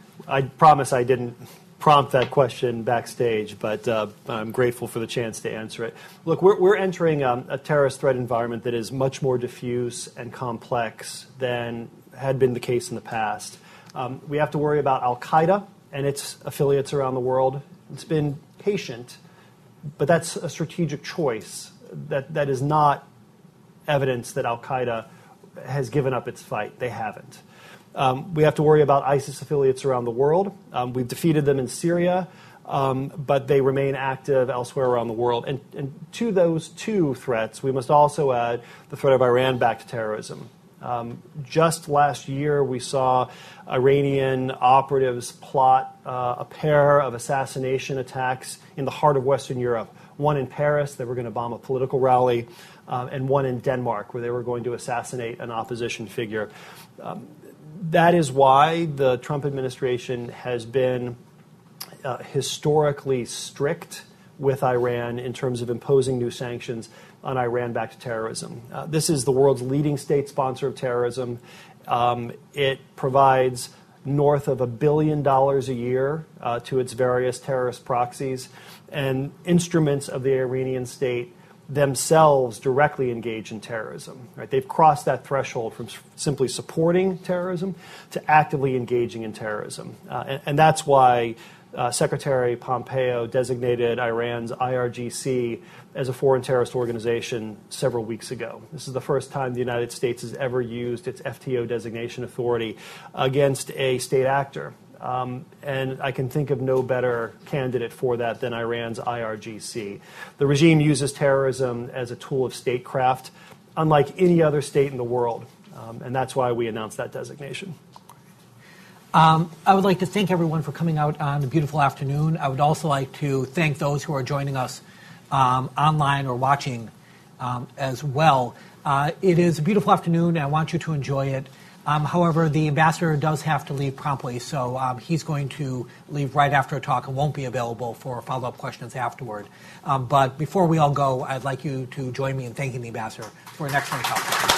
I promise I didn't prompt that question backstage, but uh, I'm grateful for the chance to answer it. Look, we're, we're entering um, a terrorist threat environment that is much more diffuse and complex than had been the case in the past. Um, we have to worry about Al-Qaeda and its affiliates around the world. It's been patient, but that's a strategic choice. That, that is not evidence that Al-Qaeda has given up its fight. They haven't. Um, we have to worry about ISIS affiliates around the world. Um, we've defeated them in Syria, um, but they remain active elsewhere around the world. And, and to those two threats, we must also add the threat of Iran-backed terrorism. Um, just last year, we saw Iranian operatives plot uh, a pair of assassination attacks in the heart of Western Europe. One in Paris, they were going to bomb a political rally, um, and one in Denmark, where they were going to assassinate an opposition figure. Um, that is why the Trump administration has been uh, historically strict with Iran in terms of imposing new sanctions on Iran-backed terrorism. Uh, this is the world's leading state sponsor of terrorism. Um, it provides north of a billion dollars a year uh, to its various terrorist proxies, and instruments of the Iranian state themselves directly engage in terrorism. Right? They've crossed that threshold from simply supporting terrorism to actively engaging in terrorism. Uh, and, and that's why uh, Secretary Pompeo designated Iran's I R G C as a foreign terrorist organization several weeks ago. This is the first time the United States has ever used its F T O designation authority against a state actor. Um, and I can think of no better candidate for that than Iran's I R G C. The regime uses terrorism as a tool of statecraft, unlike any other state in the world. Um, and that's why we announced that designation. Um, I would like to thank everyone for coming out on a beautiful afternoon. I would also like to thank those who are joining us um, online or watching um, as well. Uh, it is a beautiful afternoon, and I want you to enjoy it. Um, however, the ambassador does have to leave promptly, so um, he's going to leave right after a talk and won't be available for follow-up questions afterward. Um, but before we all go, I'd like you to join me in thanking the ambassador for an excellent talk.